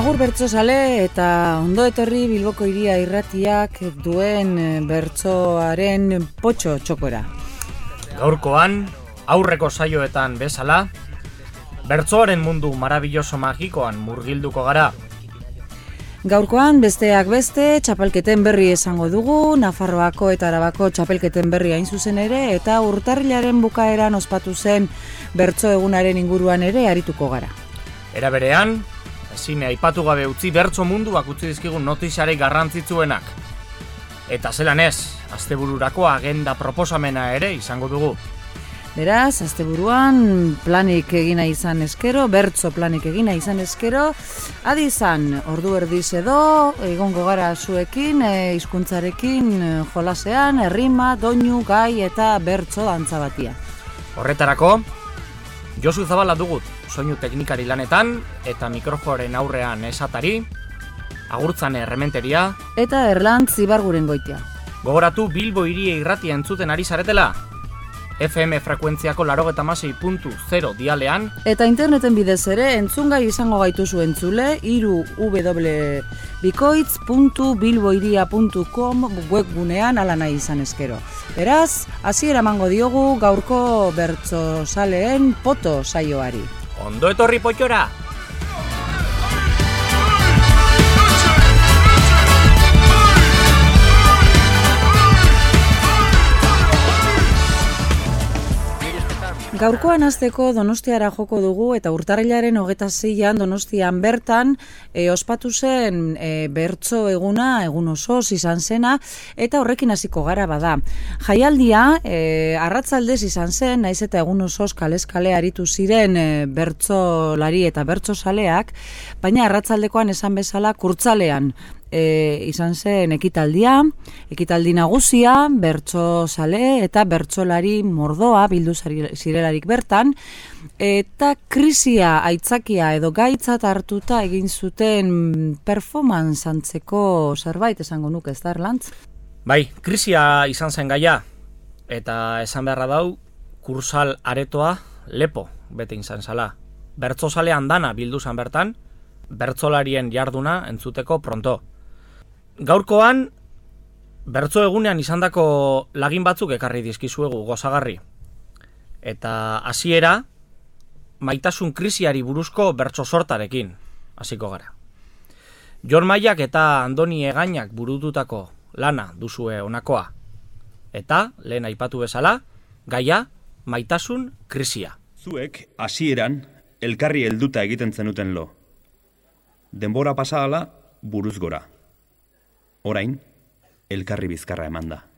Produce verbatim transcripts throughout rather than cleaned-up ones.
Agur bertsozale eta ondo etorri Bilboko Hiria Irratiak duen bertsoaren potxo txokora. Gaurkoan, aurreko saioetan bezala, bertsoaren mundu marabilloso magikoan murgilduko gara. Gaurkoan besteak beste txapelketen berri esango dugu, Nafarroako eta Arabako txapelketen berri hain zuzen ere, eta urtarrilaren bukaeran ospatu zen bertso egunaren inguruan ere arituko gara. Era berean, ezin aipatu gabe utzi bertso munduak utzi dizkigun notiziarei garrantzitsuenak. Eta zelan ez, astebururako agenda proposamena ere izango dugu. Beraz, asteburuan planik egina izan eskero, bertso planik egina izan eskero, adi izan, ordu erdiz edo, egongo gara zuekin, e, hizkuntzarekin e, jolasean, errima, doinu, gai eta bertso dantza batia. Horretarako, Josu Zabala dugut, soinu teknikari lanetan eta mikroforen aurrean esatari, Agurtzane errementeria eta Erlantz Ibarguren goitia. Gogoratu Bilbo Hiria Irratia entzuten ari zaretela, F M frekuentziako laurogeita hamasei puntu zero dialean, eta interneten bidez ere entzungai izango gaituzu entzule, hiru w bikoitz puntu bilbohiria puntu com webgunean ala nahi izan eskero. Beraz, hasiera emango diogu gaurko bertsozaleen poto saioari. Ondo etorri potxora! Gaurkoan hasteko Donostiara joko dugu eta urtarrilaren hogeita seian Donostian bertan e, ospatu zen e, bertso eguna, egun osoz izan zena, eta horrekin hasiko gara bada. Jaialdia e, arratsaldez izan zen, naiz eta egun osoz kalez kale aritu ziren e, bertsolari eta bertsozaleak, baina arratsaldekoan esan bezala kurtzalean E, izan zen ekitaldia, ekitaldi nagusia, bertsozale eta bertsolari mordoa bildu zirelarik bertan, eta krisia aitzakia edo gaitzat hartuta egin zuten performance antzeko zerbait esango nuke, ez da, Erlantz? Bai, krisia izan zen gaia, eta esan beharra dau, kursal aretoa lepo bete izan zala. Bertsozalean dana bildu zen bertan, bertsolarien jarduna entzuteko pronto. Gaurkoan, bertso egunean izandako lagin batzuk ekarri dizkizuegu gozagarri. Eta hasiera maitasun krisiari buruzko bertso sortarekin hasiko gara. Jon Maiak eta Andoni Egainak burututako lana duzue honakoa. Eta, lehen aipatu bezala, gaia maitasun krisia. Zuek hasieran elkarri helduta egiten zenuten lo. Denbora pasadala buruz gora. Orain, elkarri bizkarra eman da.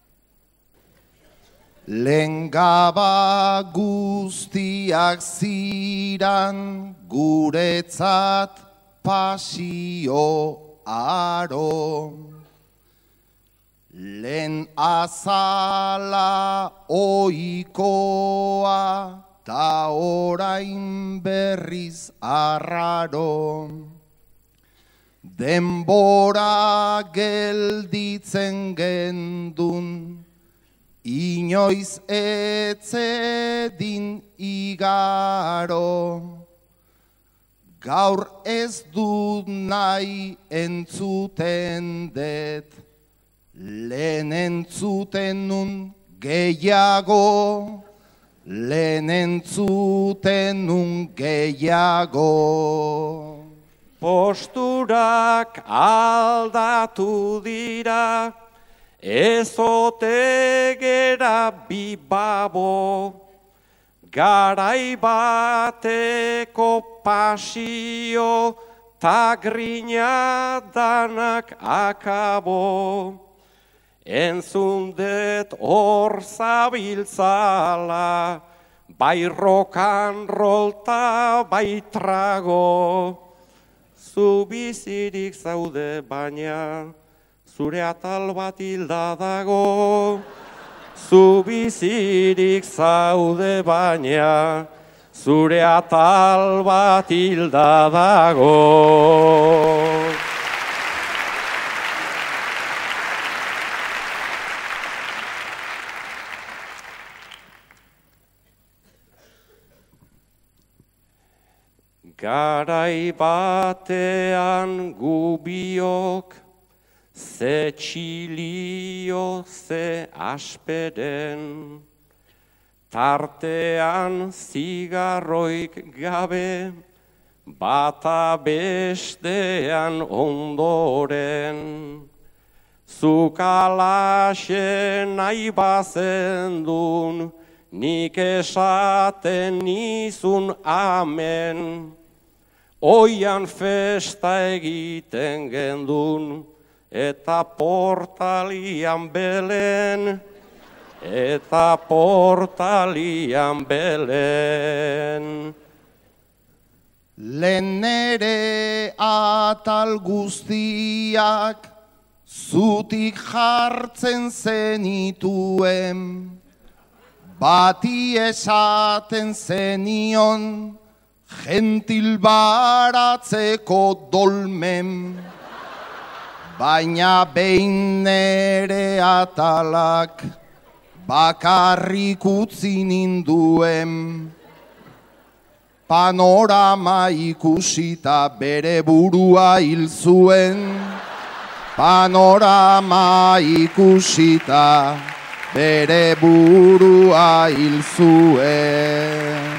Lengaba guztiak ziran guretzat pasio aro. Lehen azala oikoa ta orain berriz arraro. Denbora gelditzen gendun, inoiz etzedin igaro. Gaur ez dut nahi entzuten det, lehen entzuten nun gehiago, lehen entzuten nun gehiago. Posturak aldatu dira, ez ote gera bibabo, garai bateko pasio, ta grina danak akabo. Entzundet hor zabiltzala, bai rokan rolta, bai trago. Zu bizirik zaude baina, zure atal bat hilda dago. Zu bizirik zaude baina, zure atal bat hilda dago. Garai batean gubiok, ze txilio, ze asperen, tartean zigarroik gabe, bata bestean ondoren. Zukalaxe nahi bazendun, nik esaten nizun amen. Oian festa egiten gendun, eta portalian belen, eta portalian belen. Lehen ere atal guztiak zutik jartzen zenituen, bati esaten zenion gentil baratzeko dolmen, baina behin nere atalak bakarrik utzi ninduen. Panorama ikusita bere burua hil zuen, panorama ikusita bere burua hil zuen.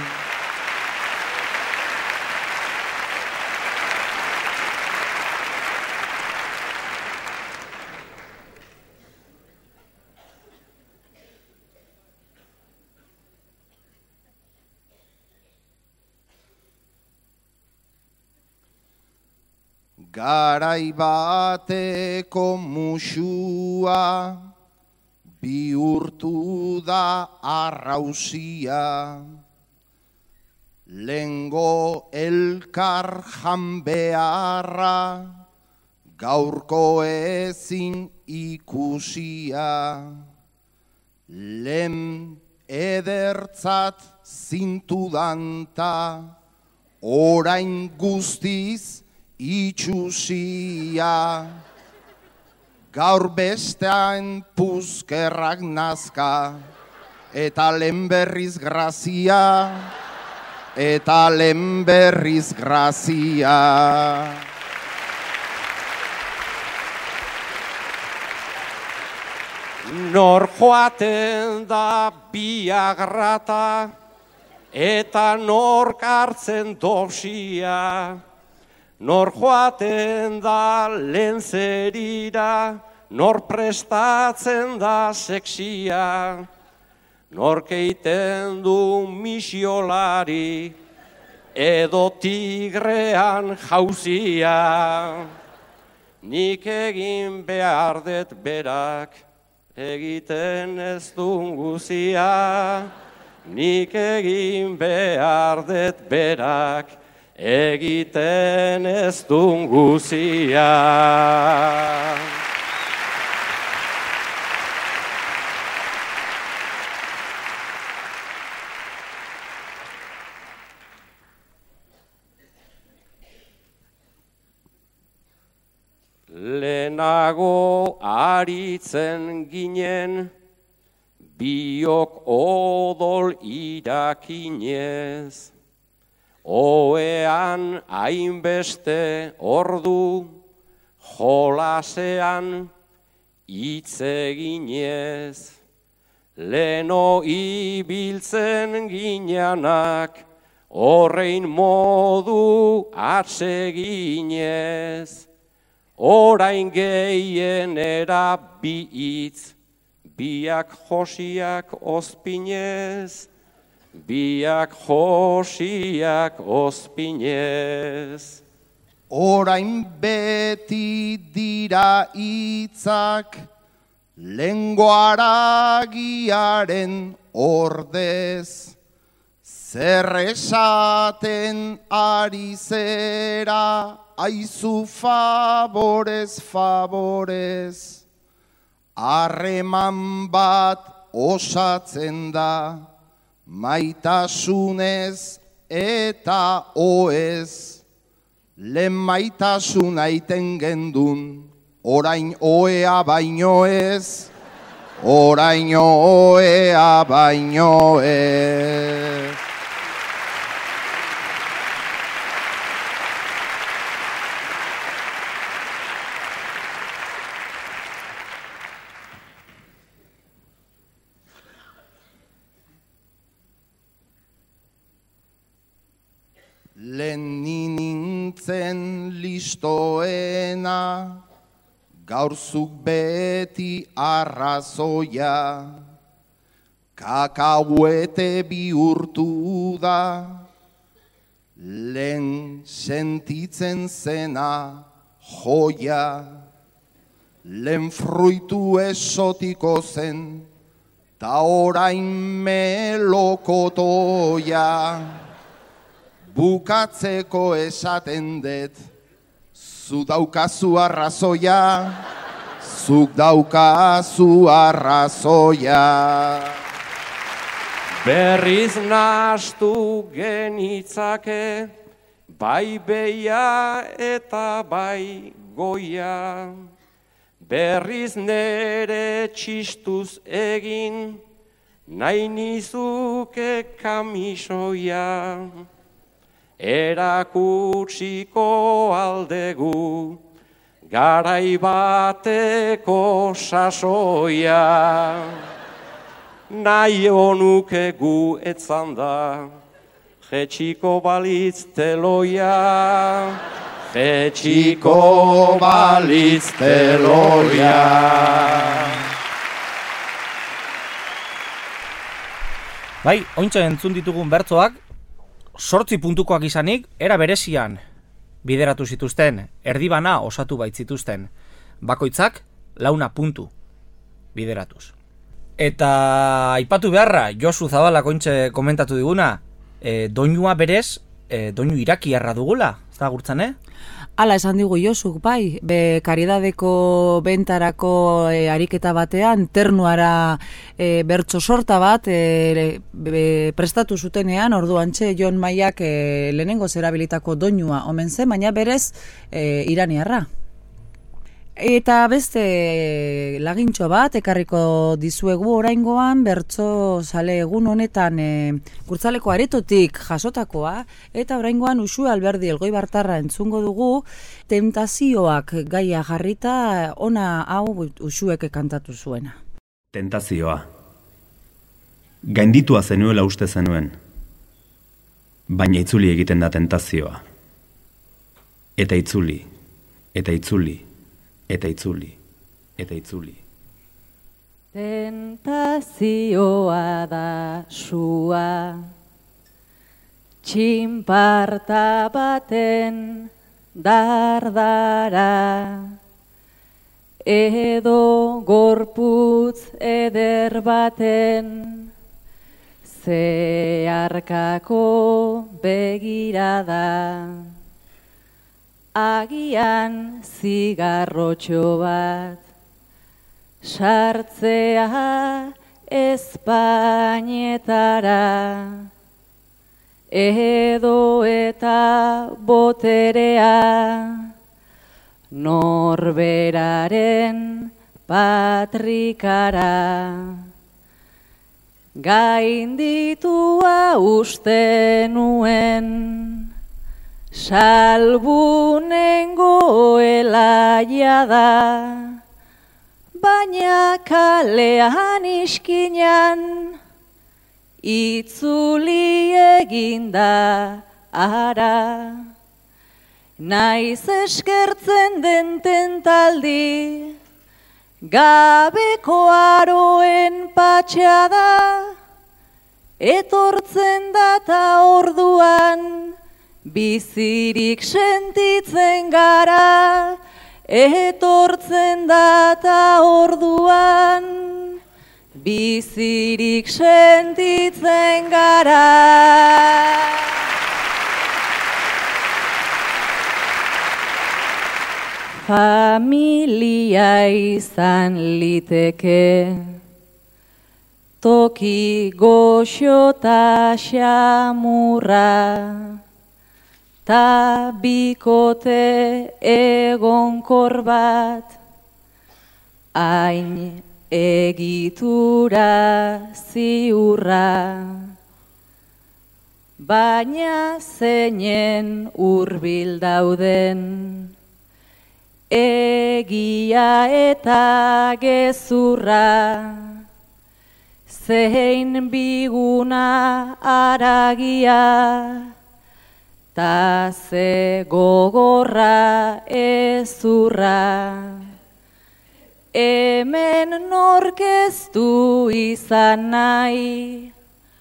Garai bateko musua bihurtu da arrausia, lengo elkar janbearra gaurko ezin ikusia, lehen edertzat zintudanta orain guztiz itxusia, gaur bestean puzkerrak nazka, eta lehen berriz grazia, eta lehen berriz grazia. Nor joaten da biagrata, eta nork hartzen dosia. Nor joaten da lentzerira, nor prestatzen da sexia, nor keiten du misiolari, edo tigrean jauzia. Nik egin behar dut berak, egiten ez duen guzia. Nik egin behar dut berak, egiten ez duen guzia. Lehenago aritzen ginen, biok odol irakinez, oean hainbeste ordu, jolasean hitz eginez. Leno ibiltzen gineanak, horrein modu atseginez. Orain gehienera bi hitz, biak josiak ospinez. Biak josiak ospinez. Orain beti dira hitzak, lengo haragiaren ordez. Zer esaten ari zera, aizu favorez, favorez. Harreman bat osatzen da, maitasunez eta oez. Lehen maitasuna iten gendun, orain oea baino ez, orain oea baino ez. lehen ni nintzen listoena, gaurzuk beti arrazoia, kakauete bihurtu da, lehen sentitzen zena joia, lehen fruitu esotiko zen, ta orain melokotoia, bukatzeko esaten dut, zu daukazu arrazoia, zuk daukazu arrazoia. Berriz nahastu genitzake, bai beia eta bai goia. Berriz nere txistuz egin, nahi nizuke kamisoia. Erakutsiko aldegu, garai bateko sasoia. Nahi honuke gu etzan da, jetxiko balitz teloia, jetxiko balitz teloia. Bai, ointxe entzun ditugun bertzoak, sortzi puntukoak izanik, era berezian bideratu zituzten, erdibana osatu baitzituzten, bakoitzak launa puntu bideratuz. Eta aipatu beharra, Josu Zabalak ointxe komentatu diguna, e, doinua berez, e, doinu irakiarra dugula, ez da gurtzan, eh? Hala esan digu Josuk, bai, be karidadeko bentarako e, ariketa batean, ternuara e, bertso sorta bat e, be, prestatu zutenean, orduantxe Jon Maiak e, lehenengo zerabilitako doinua omen zen, baina berez e, iraniarra. Eta beste lagintxo bat, ekarriko dizuegu oraingoan, bertso zale egun honetan e, kurtzaleko aretotik jasotakoa, eta oraingoan Uxue Alberdi Elgoibartarra entzungo dugu, tentazioak gaia jarrita, ona hau Uxuek kantatu zuena. Tentazioa. Gainditua zenuela uste zenuen, baina itzuli egiten da tentazioa. Eta itzuli, eta itzuli. Eta itzuli, eta itzuli. Tentazioa da sua, txinparta baten dardara, edo gorputz eder baten zeharkako begirada. Agian zigarrotxo bat, sartzea Espainetara, edo eta boterea, norberaren patrikara. Gainditua uste nuen, salbunengoela jada, baina kalean iskinan, itzuli eginda ara. Naiz eskertzen den tentaldi, gabeko aroen patxada, etortzen data orduan, bizirik sentitzen gara, etortzen data orduan, bizirik sentitzen gara. Familia izan liteke, toki goxo ta xamurra, ta bikote egonkor bat, hain egitura ziurra, baina zeinen hurbil dauden, egia eta gezurra, zein biguna aragia, ta ze gogorra ezurra. Hemen norkeztu izan nahi,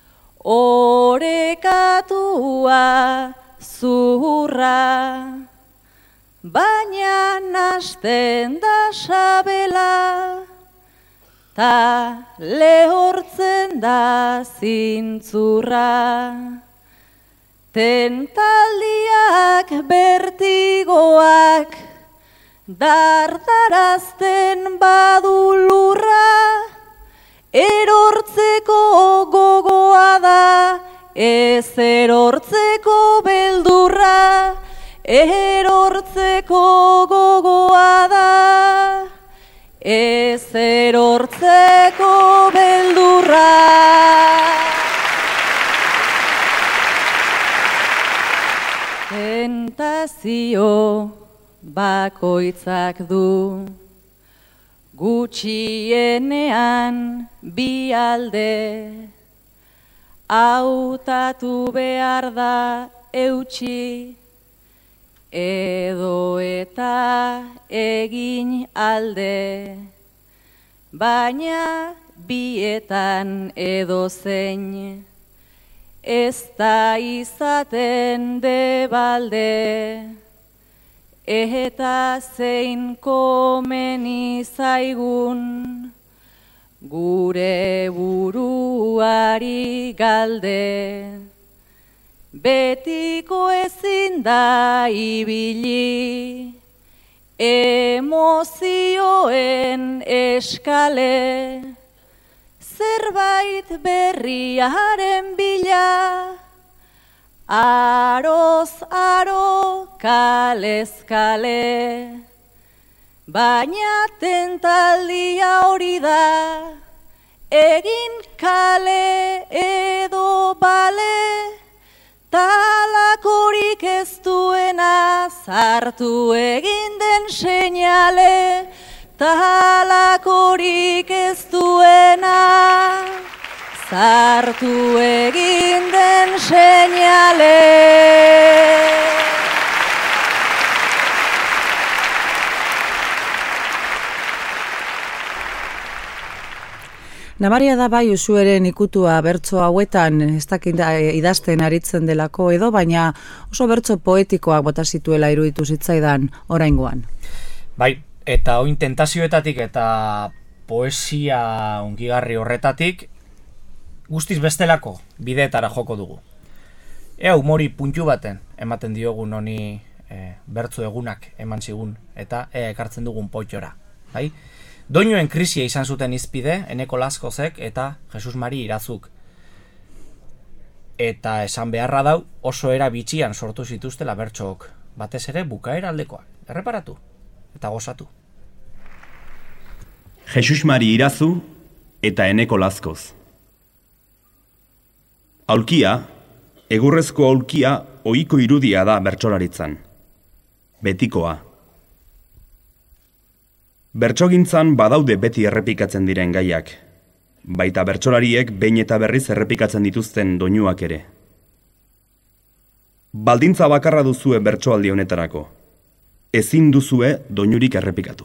orekatua zurra, baina nasten da sabela, ta lehortzen da zintzurra. Tentaldiak bertigoak dardarazten badu lurra, erortzeko gogoa da, ez erortzeko beldurra, erortzeko gogoa da, ez erortzeko beldurra. Tentazio bakoitzak du, gutxienean bi alde, hautatu behar da eutxi, edo eta egin alde, baina bietan edo zein, ez da izaten debalde, eta zein komeni zaigun, gure buruari galde. Betiko ezin da ibili, emozioen eskale, zerbait berriaren bila, aroz aro, kalez kale, baina tentaldia hori da, egin kale edo bale, talakorik ez duena zartu egin den seinale, talakorik ez duena zartu egin den seinale. Namaria da bai usueren ikutua bertso hauetan ez dakit idazten aritzen delako edo, baina oso bertso poetikoak bota zituela iruditu zitzaidan oraingoan. Bai, eta oin tentazioetatik eta poesia ongigarri horretatik guztiz bestelako bideetara joko dugu. Ea humori puntu baten ematen diogun honi e, bertso egunak eman zigun eta ea ekartzen dugun potxora. Bai? Doinuen krisia izan zuten izpide, Eneko Laskozek eta Jesus Mari Irazuk. Eta esan beharra dau oso era bitxian sortu zituztela bertsook, batez ere bukaera aldekoak. Erreparatu eta gozatu. Jesus Mari Irazu eta Eneko Laskoz. Aulkia, egurrezko aulkia ohiko irudia da bertsolaritzan. Betikoa. Bertsogintzan badaude beti errepikatzen diren gaiak, baita bertsolariek behin eta berriz errepikatzen dituzten doinuak ere. Baldintza bakarra duzue bertsoaldi honetarako. Ezin duzue doinurik errepikatu.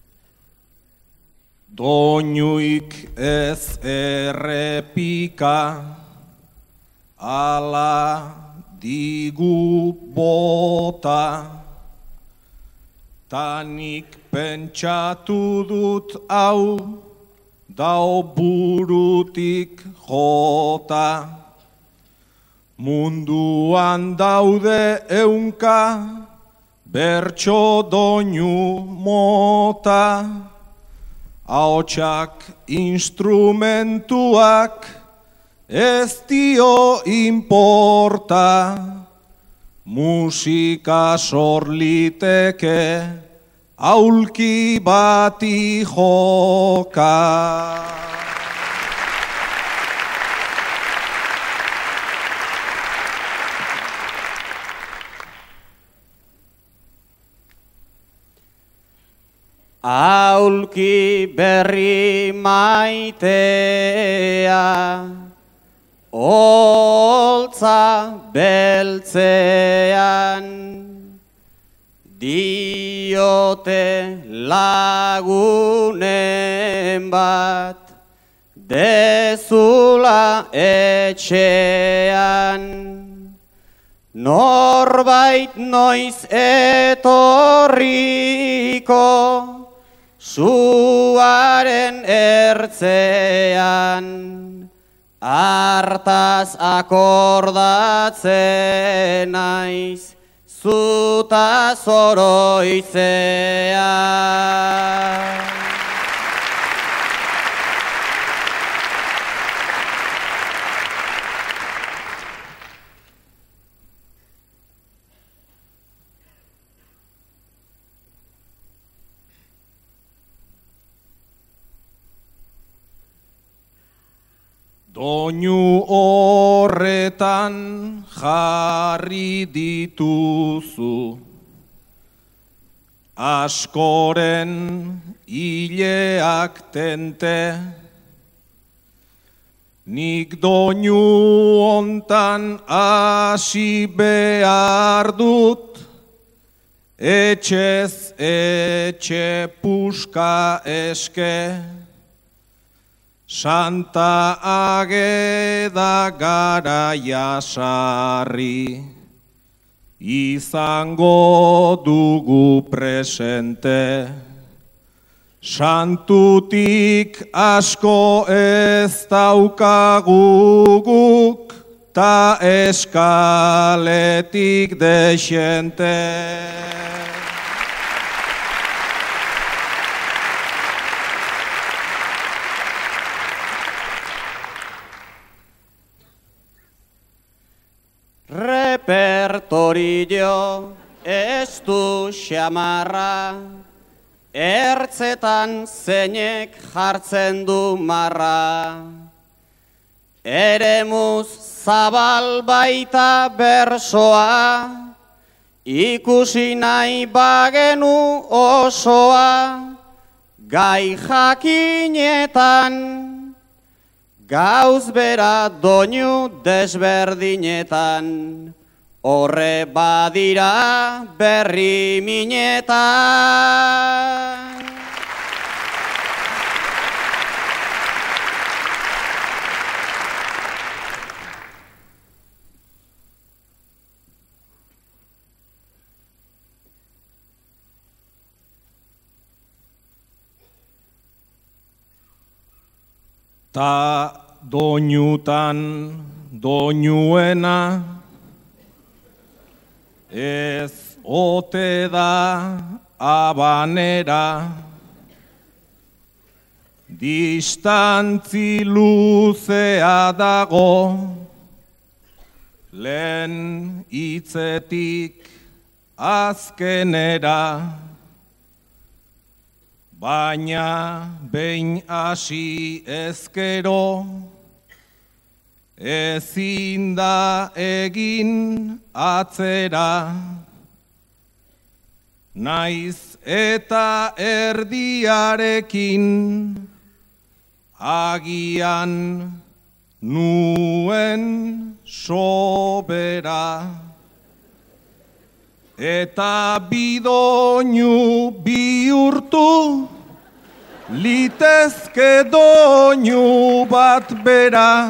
Doinuik ez errepika, ala digu bota, tanik pentsatu dut hau, dao burutik jota. Munduan daude eunka, bertso doinu mota. Ahotsak instrumentuak, ez dio importa. Musika sorliteke, aulki bati joka. Aulki berri maitea, holtza beltzean, diote lagunen bat, dezula etxean. Norbait noiz etorriko, zuaren ertzean, hartaz akordatzen naiz, zuta zoroitzean. Doinu horretan jarri dituzu, askoren hileak tente, nik doinu hontan hasi behar dut, etxez etxe puska eske, Santa Ageda garaia sarri, izango dugu presente. Santutik asko ez daukagu guk, ta eskaletik dexente. Repertorio ez du xamarra, ertzetan zeinek jartzen du marra. Eremuz zabal baita bersoa, ikusi nahi bagenu osoa, gai jakinetan, gauz bera doinu desberdinetan, horre badira berri minetan. Ta doinutan doinuena, ez ote da abanera, distantzi luzea dago, lehen hitzetik azkenera, baina behin hasi ezkero, ezin da egin atzera, naiz eta erdiarekin agian nuen sobera. Eta bidoinu bihurtu, litezke doinu bat bera,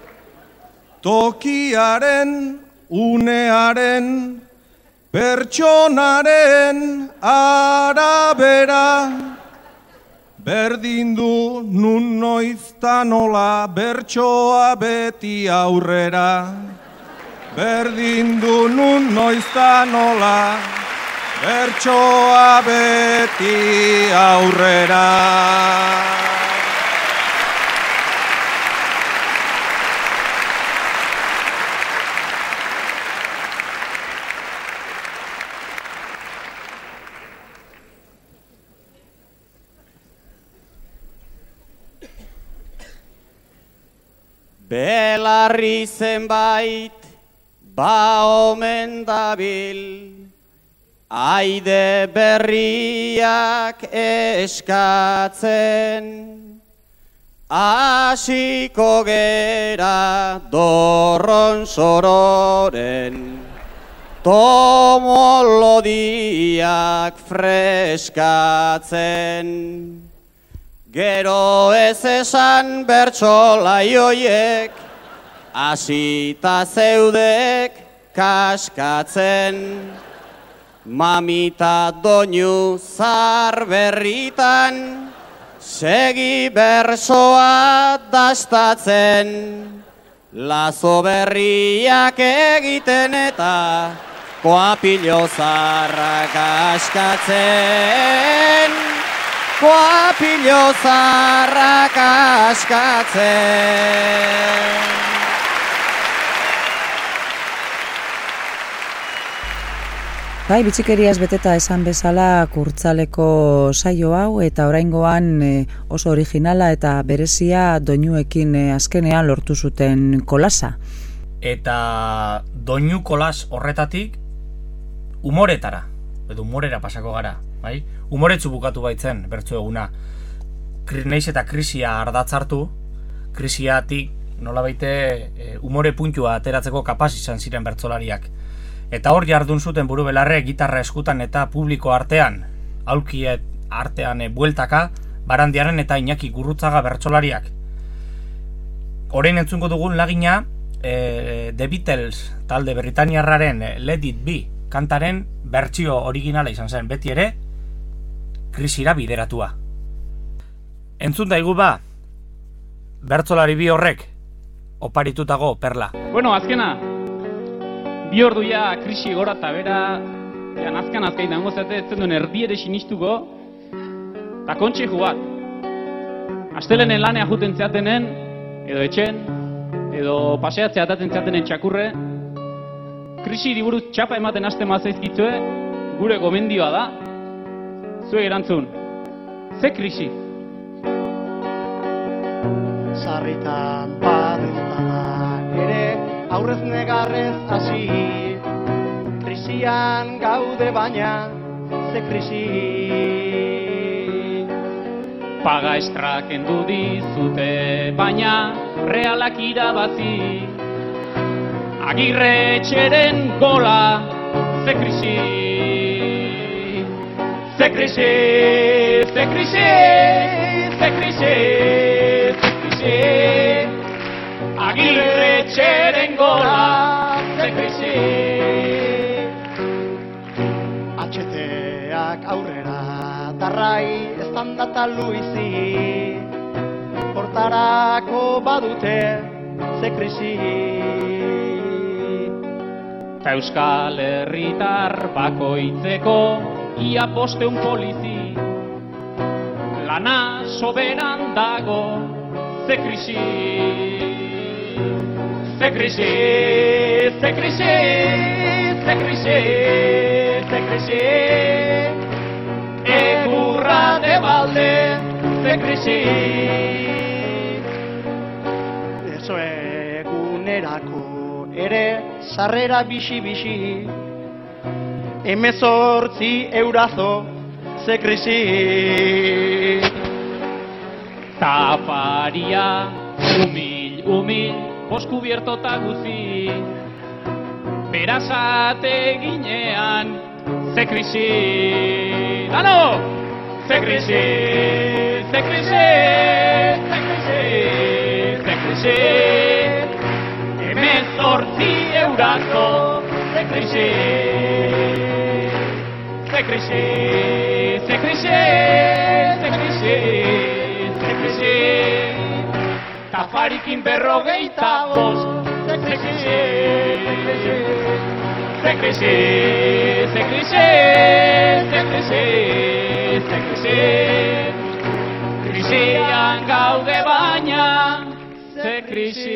tokiaren, unearen, pertsonaren arabera. Berdin du nun noizta nola, bertsoa beti aurrera. Berdin du nun noizta nola, bertsoa beti aurrera. Belarri zenbait ba omen dabil, aide berriak eskatzen, Hasiko gera dorron sororen, tomolodiak freskatzen. Gero ez esan bertsolai hoiek, hasita zeudek kaskatzen. Mamita doinu zar berritan, segi bersoa dastatzen. Lazo berriak egiten eta koapilo zarrak askatzen. Koapilo zarrak askatzen. Bai, bitxikeriaz beteta esan bezala kurtzaleko saio hau eta oraingoan e, oso originala eta berezia doinuekin e, azkenean lortu zuten kolasa. Eta doinu kolas horretatik umoretara, edo umorera pasako gara, bai? Umoretsu bukatu baitzen bertso eguna. Naiz eta krisia ardatzartu, krisiatik nolabaite e, umore puntua ateratzeko kapaz izan ziren bertsolariak. Eta hor jardun zuten buru belarre gitarra eskutan eta publiko artean, aulkiet artean e, bueltaka, Barandiaren eta Iñaki Gurrutzaga bertsolariak. Orain entzungo dugun lagina, e, The Beatles talde Britaniarraren e, Let It Be kantaren bertsio originala izan zen, beti ere, krisira bideratua. Entzun daigu ba, bertsolari bi horrek, oparitutago perla. Bueno, azkena, bi ordu ja krisi gora eta bera, ean azkan azkain dago zate, ez duen erdiere sinistuko, eta kontxeju bat. Astelenen lanea juten zeatenen, edo etxen, edo paseatzea atatzen zeatenen txakurre, krisi buruz txapa ematen hasten mazaizkitzue, gure gomendioa da, zuek erantzun, ze krisi? Sarritan barreztadan ere, aurrez negarrez hasi, krisian gaude baina, ze krisi. Paga estrak endu dizute baina, realak irabazi, Agirre etxeren gola, ze krisi. Ze krisi, ze krisi, ze krisi, ze krisi. Agirre etxeren gola, ze krisi. Atxeteak aurrera darrai, estandata luizi, hortarako badute, ze krisi. Ta Euskal Herritar bakoitzeko ia bosteun polizi, lana soberan dago, ze krisi. Ze krisi, ze krisi, ze krisi, ze krisi. Egurra de balde, ze krisi. Eso egunerako ere sarrera bixi-bixi, emezortzi eurazo, ze krisi. Taparia, humil, humil, poskubierto ta guzi, berazate ginean, ze krisi. Dano! Ze krisi, ze krisi, ze krisi, ze krisi. Emezortzi eurazo, ze krisi. Ze krisi, ze krisi, ze krisi, ze krisi. Tafarikin berrogeita bost, ze krisi. Ze krisi, ze krisi, ze krisi, ze krisi. Krisian gaude baina, ze krisi.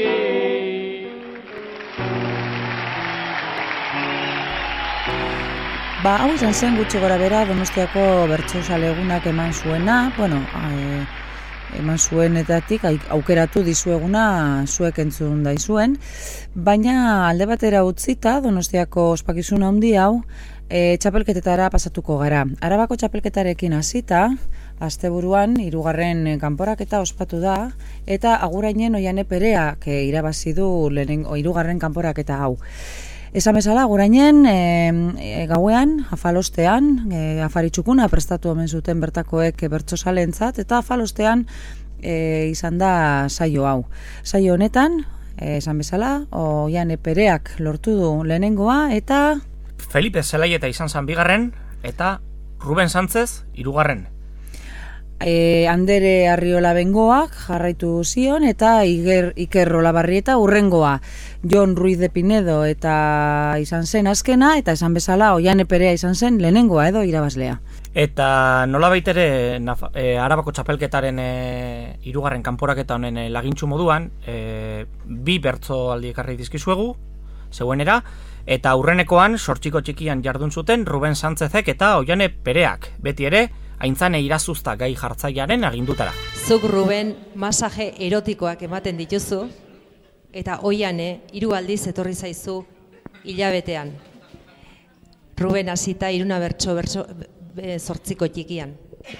Ba, hau izan zen gutxi gora bera Donostiako bertsozale egunak eman zuena, bueno, e, eman zuenetatik aukeratu dizueguna zuek entzun daizuen, baina alde batera utzita Donostiako ospakizun handi hau e, txapelketetara pasatuko gara. Arabako txapelketarekin hasita, Asteburuan hirugarren kanporaketa ospatu da eta agurainen Oiane Pereak e, irabazi du lehenengo hirugarren kanporaketa hau. Esan bezala, agurainen e, e, gauean, afalostean, e, afaritxukuna prestatu omen zuten bertakoek bertsozalentzat eta afalostean e, izan da saio hau. Saio honetan, e, esan bezala, Oiane Pereak lortu du lehenengoa eta Felipe Zelaieta izan zan bigarren eta Ruben Sánchez hirugarren. E, Andere Arriola Bengoak jarraitu zion eta Iger, Iker Olabarrieta urrengoa. Jon Ruiz de Pinedo eta izan zen azkena eta esan bezala Oiane Perea izan zen lehenengoa edo irabazlea. Eta nola baitere e, Arabako txapelketaren e, hirugarren kanporaketa honen e, lagintxu moduan e, bi bertso aldi ekarri dizkizuegu zeuenera eta aurrenekoan sortxiko txikian jardun zuten Ruben Sánchezek eta Oiane Pereak beti ere aintzane irazuzta gai jartzailearen agindutara. Zuk Ruben masaje erotikoak ematen dituzu eta Oiane hiru aldiz etorri zaizu hilabetean. Ruben hasita hiruna bertso bertso zortziko txikian.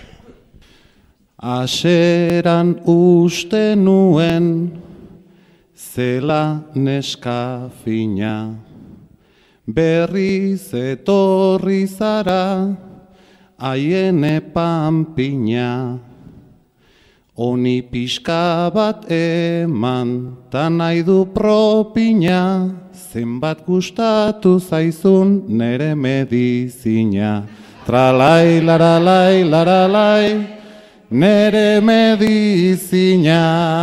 Aseran uste nuen zela neska fina, berriz etorri zara Aiene panpina, honi pixka bat eman, ta nahi du propina, zenbat gustatu zaizun nere medizina. Tralai, laralai, laralai, nere medizina.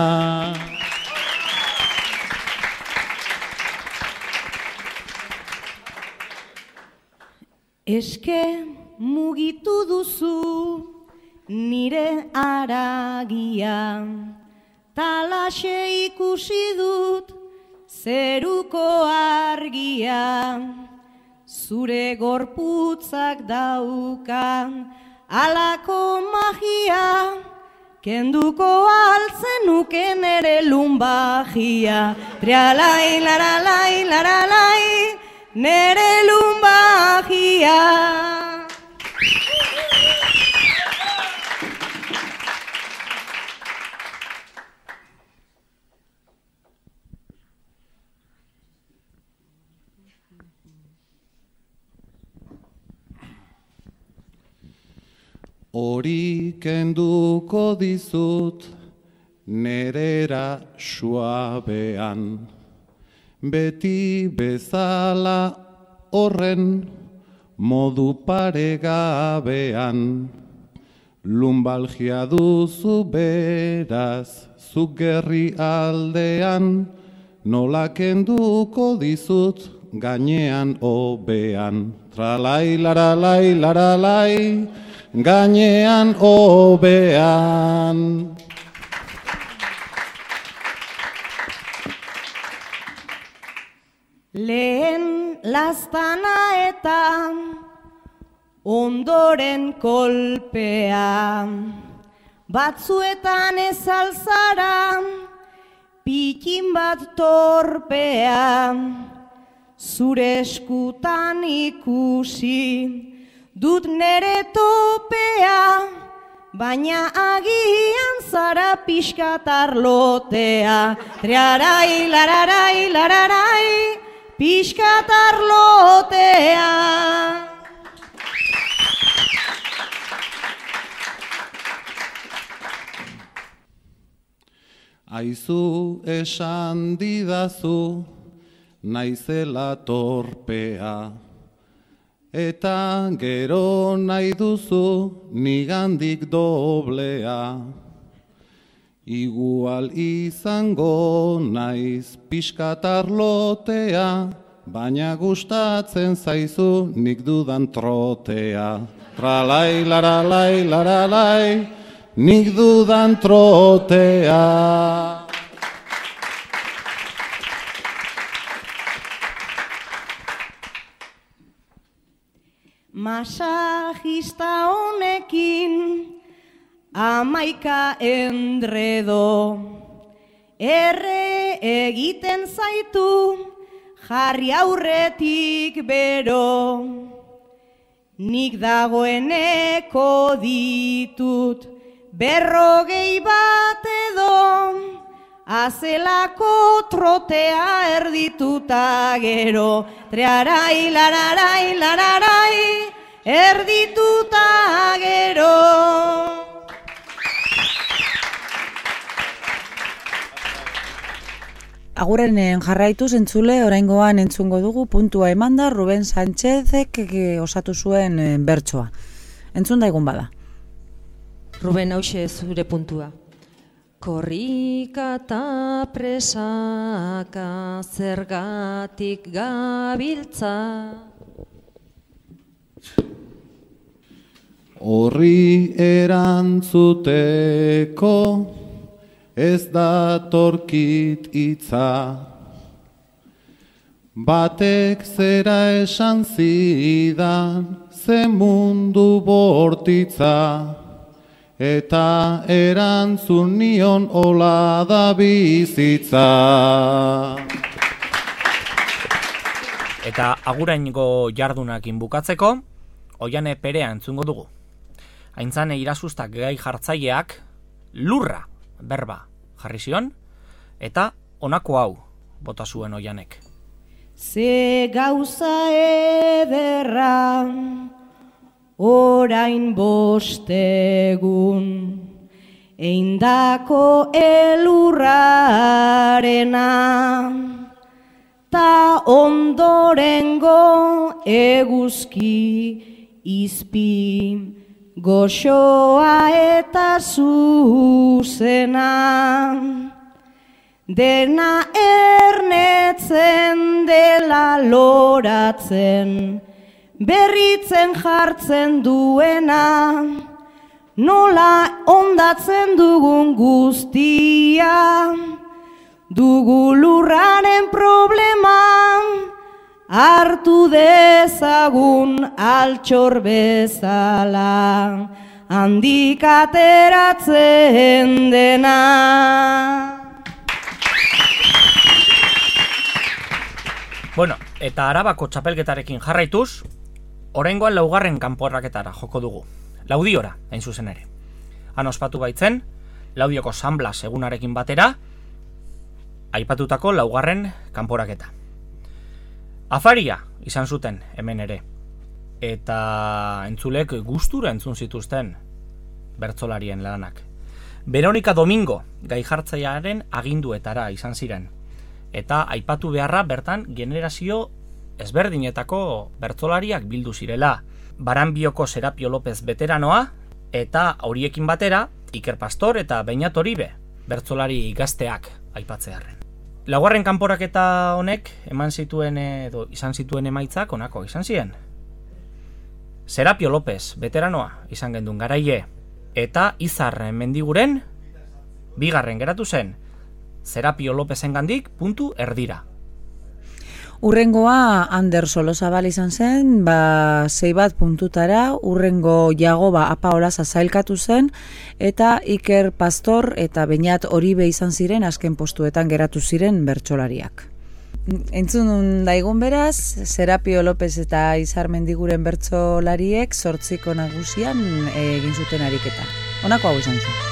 Eske mugitu duzu nire aragia, talaxe ikusi dut zeruko argia, zure gorputzak dauka alako magia, kenduko altzen nuken ere lumbagia. Trialai, laralai, laralai, nere lumbagia. Hori kenduko dizut nerera suabean, beti bezala horren modu paregabean. Lumbalgia duzu beraz, zuk gerri aldean, nola kenduko dizut gainean hobean. Tralai, laralai, laralai, gainean hobean. Lehen laztana eta ondoren kolpea, batzuetan ez alzara, pikin bat torpea, zure eskutan ikusi dut nere topea, baina agian zara pixkatar lotea. Triarai, lararai, lararai, pixkatar lotea. Aizu esan didazu naizela torpea, eta gero nahi duzu nigandik doblea. Igual izango naiz pixkatar lotea, baina gustatzen zaizu nik dudan trotea. Tralai, laralai, laralai, nik dudan trotea. Masajista honekin amaika endredo, erre egiten zaitu jarri aurretik bero. Nik dagoeneko ditut berrogei bat edo, azelako trotea erdituta gero, trearai, lararai, lararai, erdituta gero. Aguren jarraituz entzule, oraingoan entzungo dugu puntua emanda Ruben Sánchezek osatu zuen bertsoa. Entzun daigun bada. Ruben, hauxe zure puntua. Korrika eta presaka zergatik gabiltza. Horri erantzuteko ez da torkit hitza, batek zera esan zidan, ze mundu bortitza, eta erantzun nion hola da bizitza. Eta aguraingo jardunakin bukatzeko, Oiane Perea entzungo dugu. Aintzane Irasustak gai jartzaileak lurra berba jarri zion, eta honako hau bota zuen Oianek. Ze gauza ederra orain bostegun, eindako elurrarena, ta ondorengo eguzki izpi, goxoa eta zuzena, dena ernetzen dela loratzen, berritzen jartzen duena, nola ondatzen dugun guztia, dugu lurraren problema, hartu dezagun altxor bezala, handik ateratzen dena. Bueno, eta Arabako txapelketarekin jarraituz, oraingoan laugarren kanporaketara joko dugu. Laudiora, hain zuzen ere. Han ospatu baitzen, Laudioko San Blas egunarekin batera, aipatutako laugarren kanporaketa. Afaria izan zuten hemen ere, eta entzulek gustura entzun zituzten bertsolarien lanak. Veronika Domingo gai jartzailearen aginduetara izan ziren, eta aipatu beharra bertan generazio ezberdinetako bertsolariak bildu zirela. Baranbioko Serapio López veteranoa, eta horiekin batera Iker Pastor eta Beñat Oribe bertsolari gazteak aipatzearren. Laugarren kanporaketa honek eman zituen edo izan zituen emaitzak honako izan ziren. Serapio López veteranoa izan gendun garaie, eta Izar Mendiguren bigarren geratu zen, Serapio Lópezengandik puntu erdira. Urrengoa Ander Solozabal izan zen, ba, sei bat puntutara, urrengo Jagoba Apaolaza zailkatu zen, eta Iker Pastor eta Beñat Oribe izan ziren azken postuetan geratu ziren bertsolariak. Entzun daigun beraz, Serapio López eta Izar Mendiguren bertsolariek zortziko nagusian egin zuten ariketa. Honako hau izan zen.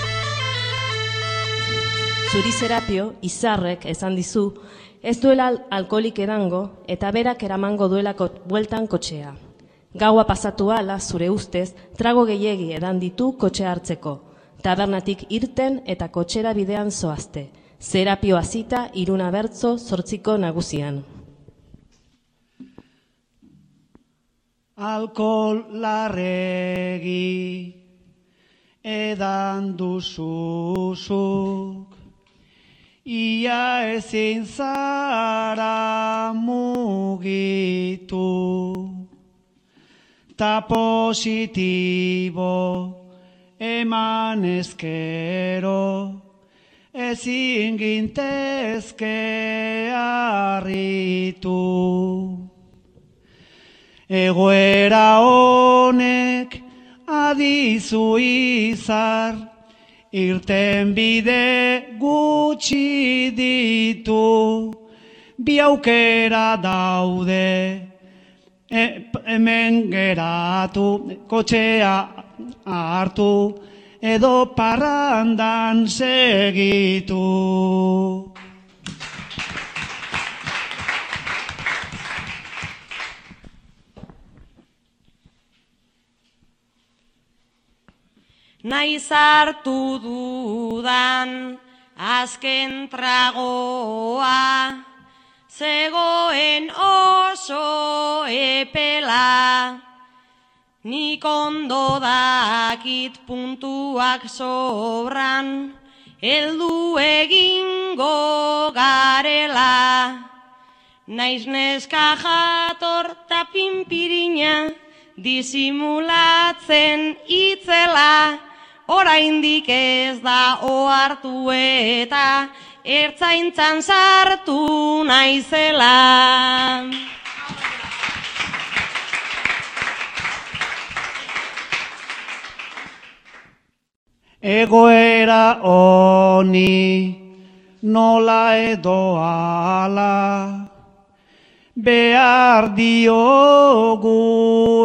Zuri Serapio, Izarrek esan dizu, ez duela alkoholik edango eta berak eramango duelako bueltan kotxea. Gaua pasatu ala, zure ustez, trago gehiegi edan ditu kotxea hartzeko. Tabernatik irten eta kotxera bidean zoazte. Serapio azita iruna bertzo zortziko nagusian. Alkohol larregi edan duzuzuk, ia ezin zara mugitu, ta positibo eman ezkero, ezin gintezke harritu. Egoera honek adizu izar, irten bide gutxi ditu, bi aukera daude, e, hemen geratu, kotxea hartu, edo parrandan segitu. Naiz hartu dudan azken tragoa, zegoen oso epela, nik ondo dakit puntuak sobran, heldu egingo garela. Naiz neska jator ta pinpirina, disimulatzen itzela, oraindik ez da ohartu eta ertzaintzan sartu naizela. Egoera honi nola edo ala, behar diogu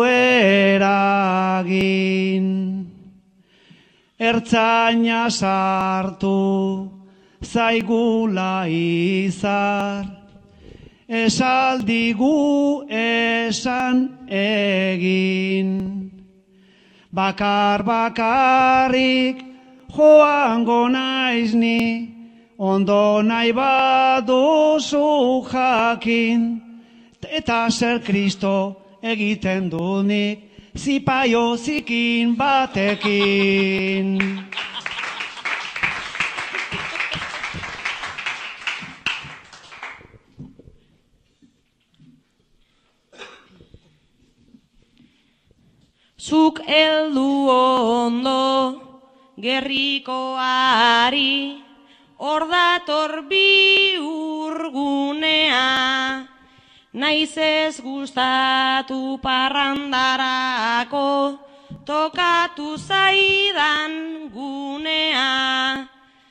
eragin. Ertzaina sartu zaigula izar, esaldigu esan egin. Bakar bakarrik joango naiz ni, ondo nahi baduzu jakin, eta zer Kristo egiten dunik, zipaio zikin batekin. Zuk heldu ondo gerrikoari, hor dator bihurgunea, naiz ez gustatu parrandarako, tokatu zaidan gunea.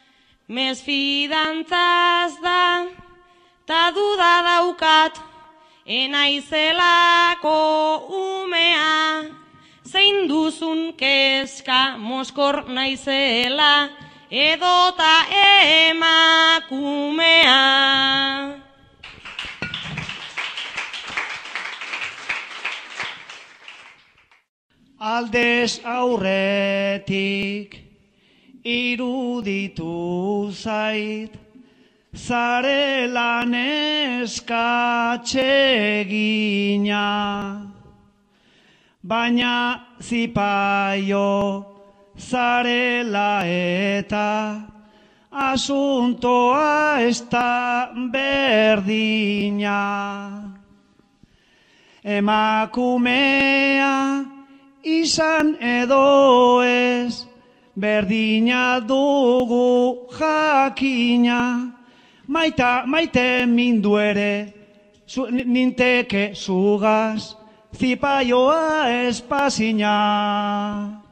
Mesfidantzaz da, ta duda daukat, enaizelako umea, zein duzun kezka moskor naizela, edota emakumea. Aldez aurretik iruditu zait, zarela neska atsegina, baina zipaio zarela eta asuntoa ez da berdina. Emakumea izan edo ez, berdina dugu jakina, maita maite mindu ere, zu, ninteke zugaz, zipaioa espazina.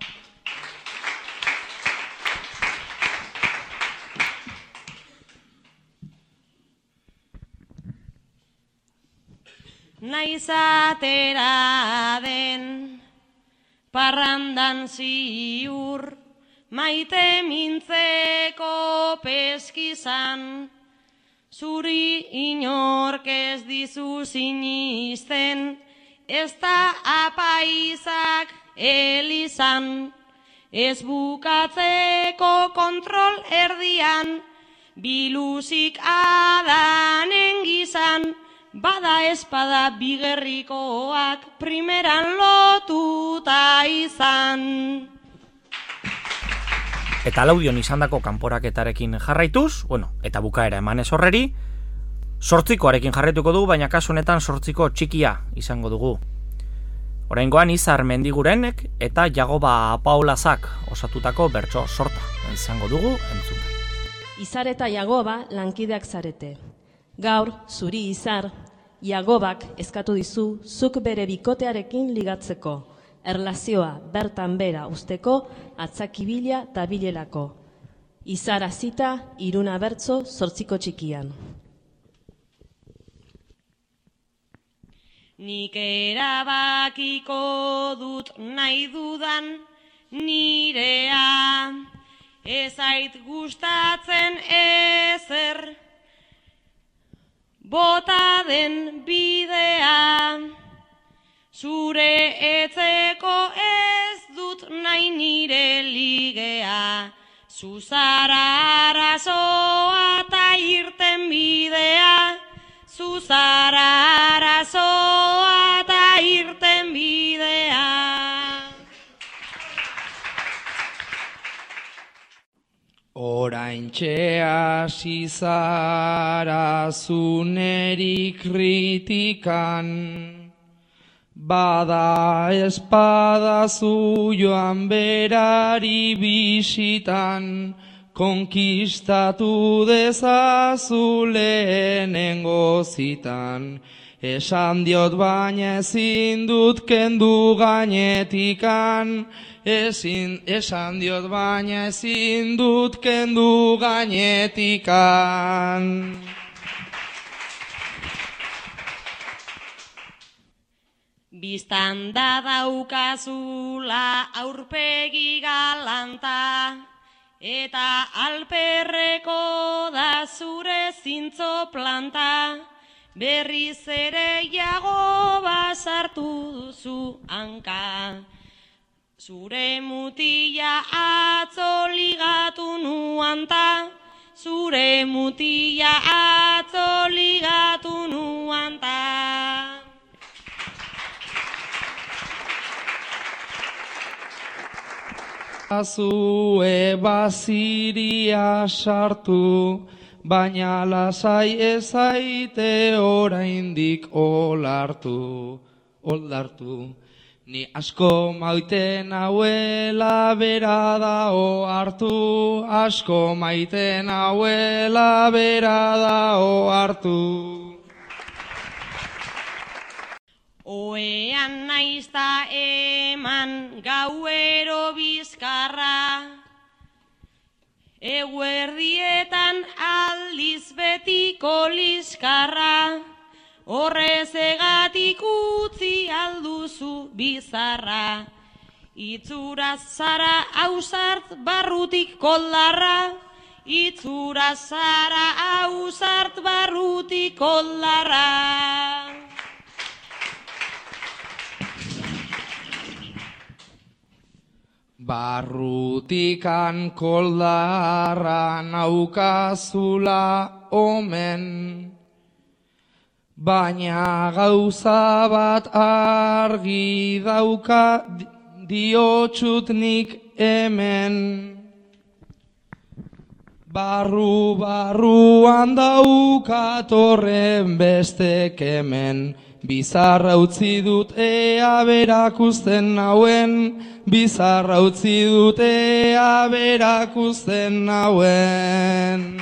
Naiz atera den parrandan ziur, maite mintzeko peskizan, zuri inork ez dizu sinisten, ez da apaizak elizan, ez bukatzeko kontrol erdian, biluzik adanen gizan, bada espada bigerrikoak primeran lotuta izan. Eta laudion izandako kanporaketarekin jarraituz, bueno, eta bukaera emanez horreri, sortzikoarekin jarraituko dugu, baina kasu honetan sortziko txikia izango dugu. Oraingoan Izar Mendigurenek eta Jagoba Paulazak osatutako bertso sorta izango dugu entzungai. Izar eta Jagoba lankideak zarete. Gaur, zuri Izar, Jagobak eskatu dizu zuk bere bikotearekin ligatzeko, erlazioa bertan bera usteko atzakibila eta bilelako. Izar azita, Iruna bertso zortziko txikian. Nik erabakiko dut nahi dudan, nirea, ez ait gustatzen ezer, bota den bidea, zure etzeko ez dut nahi nire ligea, zuzara arazoa eta irten bidea, zuzara arazoa eta irten bidea. Oraintxe hasi zara zuneri kritikan, bada espadazu joan berari bisitan, konkistatu dezazu lehenengo zitan. Esan diot baina ezin dut kendu gainetikan, ezin, esan diot baina ezin dut kendu gainetikan. Biztanda daukazula aurpegi galanta, eta alperreko da zure zintzo planta, berriz ere jago basartu duzu hanka. Zure mutila atzo ligatu nuan ta, zure mutila atzo ligatu nuan ta. Azue baziria sartu, baina lasai ezaite oraindik olartu, oldartu. Ni asko maiten hauela bera da ohartu, asko maiten hauela bera da ohartu. Oean naizta eman gauero bizkarra, eguerdietan aldiz betiko liskarra, horrez egatik utzi alduzu bizarra. Itzuraz zara ausart barrutik koldarra, itzuraz zara ausart barrutik koldarra. Barrutikan koldarra naukazula omen, baina gauza bat argi dauka diotxutnik hemen. Barru barruan daukat horren bestek hemen, bizarra utzi dut ea berakusten nauen, bizarra utzi dut ea berakusten nauen.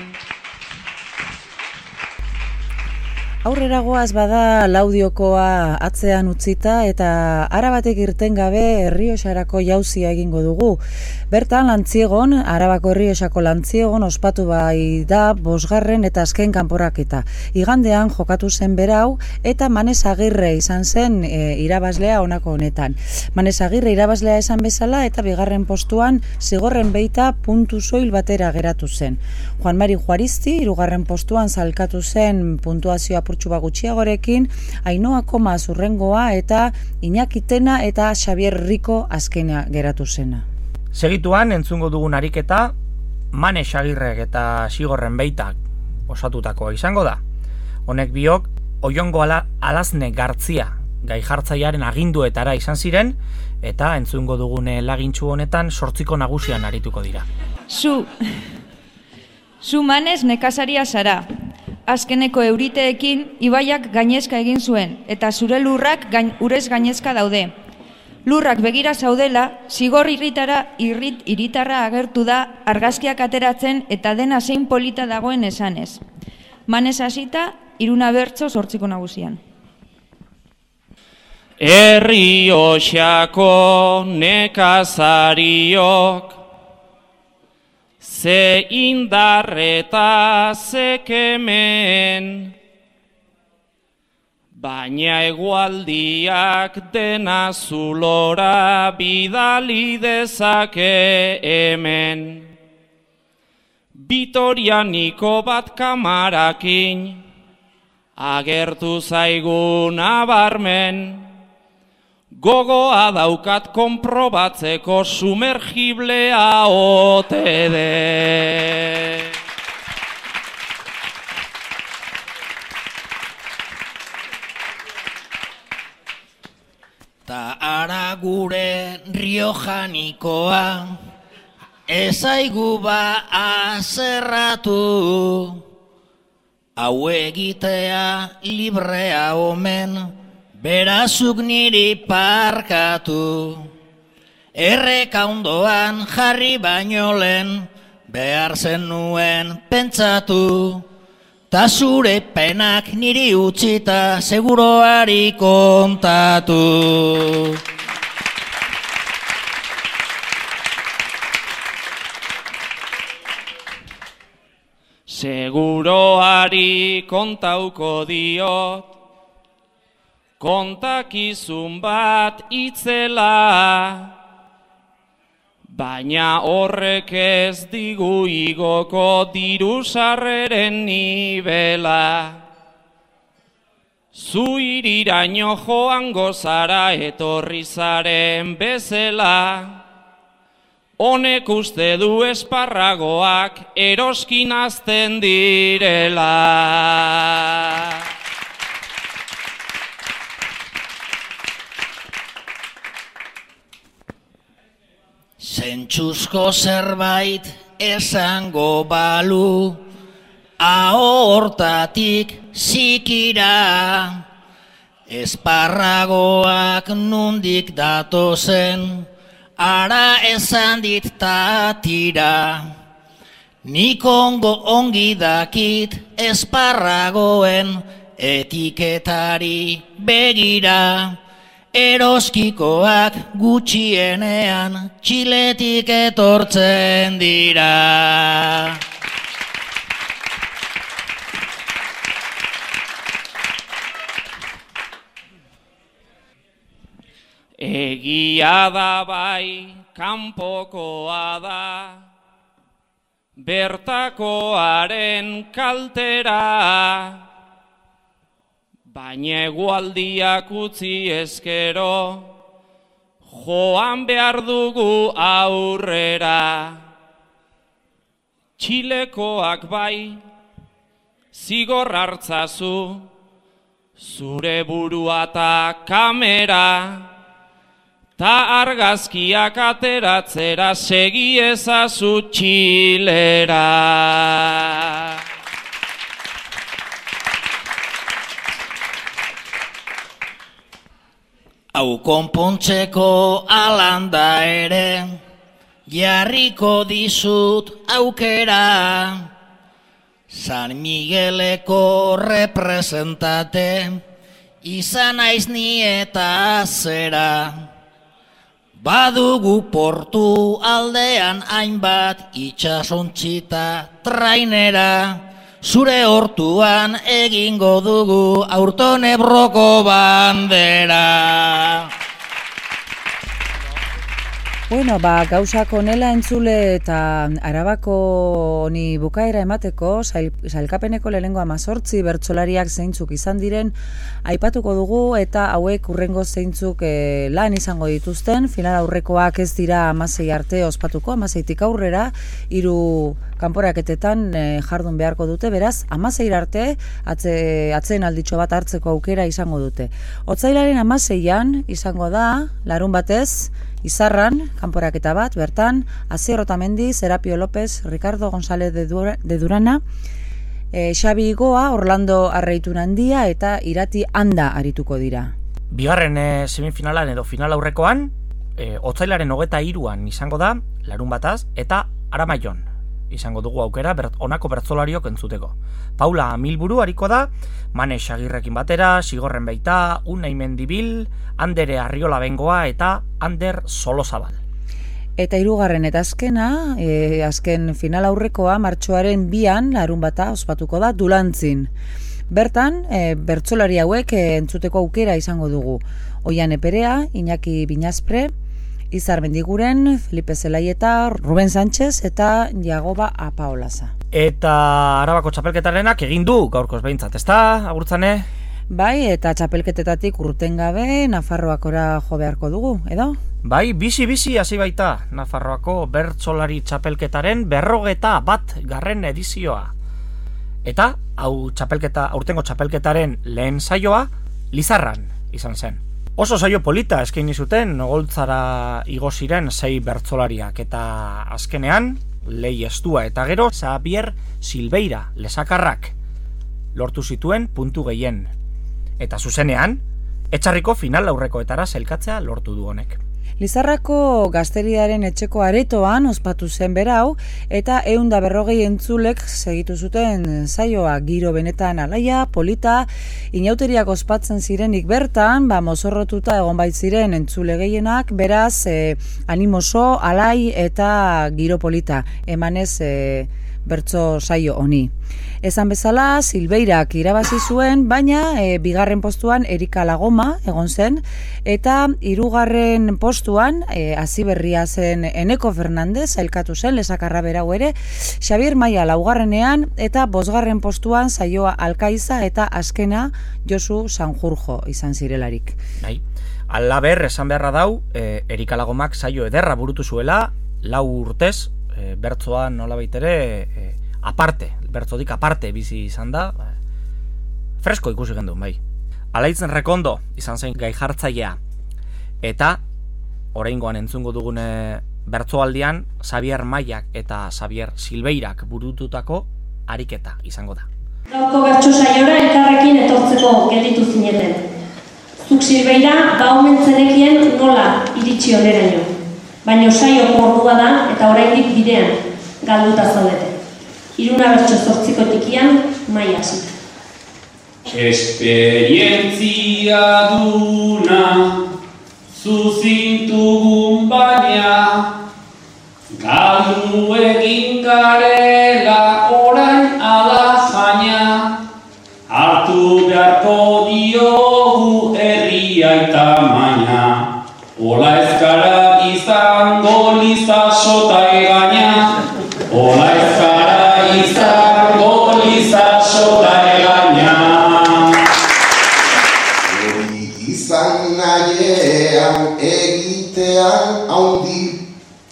Aurrera goaz bada Laudiokoa atzean utzita eta Arabatek irten gabe Errioxarako jauzia egingo dugu. Bertan Lantziegon, Arabako Errioxako Lantziegon ospatu bai da bosgarren eta azken kanporaketa. Igandean jokatu zen berau eta Manes Agirre izan zen e, irabazlea honako honetan. Manes Agirre irabazlea esan bezala eta bigarren postuan zigorren beita puntu soil batera geratu zen. Juan Mari Juaristi hirugarren postuan salkatu zen puntuazioa apurtxu gutxiagorekin, Ainhoa Koma zurrengoa eta Iñaki Tena eta Xavier Rico azkena geratu zena. Segituan entzungo dugun ariketa Manes Agirrek eta Zigorren Beitak osatutakoa izango da. Honek biok Oiongo ala, Alazne Gartzia gai jartzaiaren aginduetara izan ziren eta entzungo dugune lagintxu honetan sortziko nagusian arituko dira. Zu, zu Manes nekazaria zara. Azkeneko euriteekin ibaiak gainezka egin zuen eta zure lurrak gain, urez gainezka daude. Lurrak begira zaudela, zigor irritara irrit iritarra agertu da argazkiak ateratzen eta dena zein polita dagoen esanez. Manes hasita, iruna bertso sortziko nagusian. Errioxako nekazariok, ze indarreta ze kemen, baina hegoaldiak dena zulora bidali dezake hemen. Bitorianiko bat kamarakin agertu zaigu nabarmen, gogoa daukat konprobatzeko sumergiblea ote den. Ta ara gure riojanikoa ezaigu ba azerratu, hau egitea librea omen, berazuk niri parkatu. Erreka ondoan jarri baino lehen, behar zen nuen pentsatu, ta zure penak niri utzita seguroari kontatu. Seguroari kontauko diot, kontakizun bat itzela, baina horrek ez digu igoko diru sarreren nibela. Zu iriraino joango zara etorri zaren bezala, honek uste du esparragoak eroskin azten direla. Zentsuzko zerbait esango balu, ahortatik zikira, esparragoak nundik datozen, ara esan dit tatira. Nik ongo ongi dakit esparragoen etiketari begira, eroskikoak gutxienean Txiletik etortzen dira. Egia da bai, kanpokoa da, bertakoaren kaltera, baina hegoaldiak utzi ezkero, joan behar dugu aurrera. Txilekoak bai, zigor hartzazu, zure burua ta kamera, ta argazkiak ateratzera segi ezazu Txilera. Hau konpontzeko alanda ere, jarriko dizut aukera, San Migueleko representate, izan naiz ni eta zera. Badugu portu aldean hainbat itxasontzita trainera, zure hortuan egingo dugu aurton Ebroko bandera. Bueno, ba, gauzak honela entzule eta Arabako honi bukaera emateko, sail, sailkapeneko lehenengo amazortzi bertsolariak zeintzuk izan diren, aipatuko dugu eta hauek urrengo zeintzuk e, lan izango dituzten. Final aurrekoak ez dira amasei arte ospatuko, amaseitik aurrera, hiru kanporaketetan e, jardun beharko dute, beraz, amasei arte atze, atzeen alditxo bat hartzeko aukera izango dute. Otsailaren amaseian izango da, larun batez, Izarran, kanporaketa bat, bertan, Asier Otamendi, Serapio López, Ricardo González de, Dura, de Durana, e, Xabi Igoa, Orlando Arreitunandia eta Irati Anda arituko dira. Bigarren e, semifinalan edo final aurrekoan, e, otsailaren hogeta hiruan izango da, larun bataz, eta Aramaion izango dugu aukera bert, onako bertzolariok entzuteko. Paula Milburu hariko da, Mane Xagirrekin batera, Sigorren Beita, Unai Mendibil, Andere Arriola Bengoa eta Ander Solozabal. Eta hirugarren eta azkena, e, azken final aurrekoa martxoaren bian larun bata ospatuko da Dulantzin. Bertan, e, bertsolari hauek e, entzuteko aukera izango dugu. Oiane Perea, Iñaki Binazpre, Izar Mendiguren, Felipe Zelaieta, Ruben Sánchez eta Jagoba Apaolaza. Eta Arabako txapelketarenak egin du gaurkoz behintzat, ezta, agurtzane? Bai, eta txapelketetatik urten gabe Nafarroakora jo beharko dugu, edo? Bai, bizi-bizi hasi baita Nafarroako bertsolari txapelketaren berrogeta bat garren edizioa. Eta, hau txapelketa, aurtengo txapelketaren lehen saioa, Lizarran izan zen. Oso saio polita eskaini zuten Nogoltzara igo ziren sei bertsolariak eta azkenean Lei Estua eta gero Xabier Silveira lesakarrak lortu zituen puntu gehien. Eta zuzenean, etxarriko final aurrekoetara sailkatzea lortu du honek. Lizarrako gazteriaren etxeko aretoan ospatu zen berau eta ehun eta berrogei entzulek segitu zuten saioa, giro benetan alaia, polita, inauteriak ospatzen zirenik bertan, ba, mozorrotuta egon baitziren entzule gehienak, beraz eh, animoso, alai eta giro polita, emanez eh, bertso saio honi. Esan bezala, Silveirak irabazi zuen, baina e, bigarren postuan Erika Lagoma egon zen, eta hirugarren postuan, e, Aziberria zen Eneko Fernandez, sailkatu zen, lesakarra berau ere, Xabier Maia laugarrenean, eta bosgarren postuan saioa Alkaiza eta azkena Josu Sanjurjo izan zirelarik. Bai. Alaber, esan beharra dau, e, Erika Lagomak saio ederra burutu zuela, lau urtez, e, bertzoa nola baitere, e, aparte, bertzodik aparte bizi izan da, fresko ikusi gendun, bai. Alaitzen Rekondo izan zen gai jartzailea, eta oraingoan entzungo dugune bertsoaldian Xabier Maiak eta Xabier Silveirak burututako ariketa izango da. Gaurko bertso saiora elkarrekin etortzeko gelditu zineten. Zuk Silveira ba omen zenekien nola iritsi oneraino. Baina saio ordua da eta oraindik bidean galduta zaudete. Iruna bertso zortziko tikian, Maia hasita. Esperientzia duna, zuzintugun baina, galdu egin garela orain alajaina, hartu beharko diogu herria eta maina, ola ezkara izango lizaso ta egaina, ola ezkara izango lizaso ta egaina. Hori izan nahiean egitean haundi,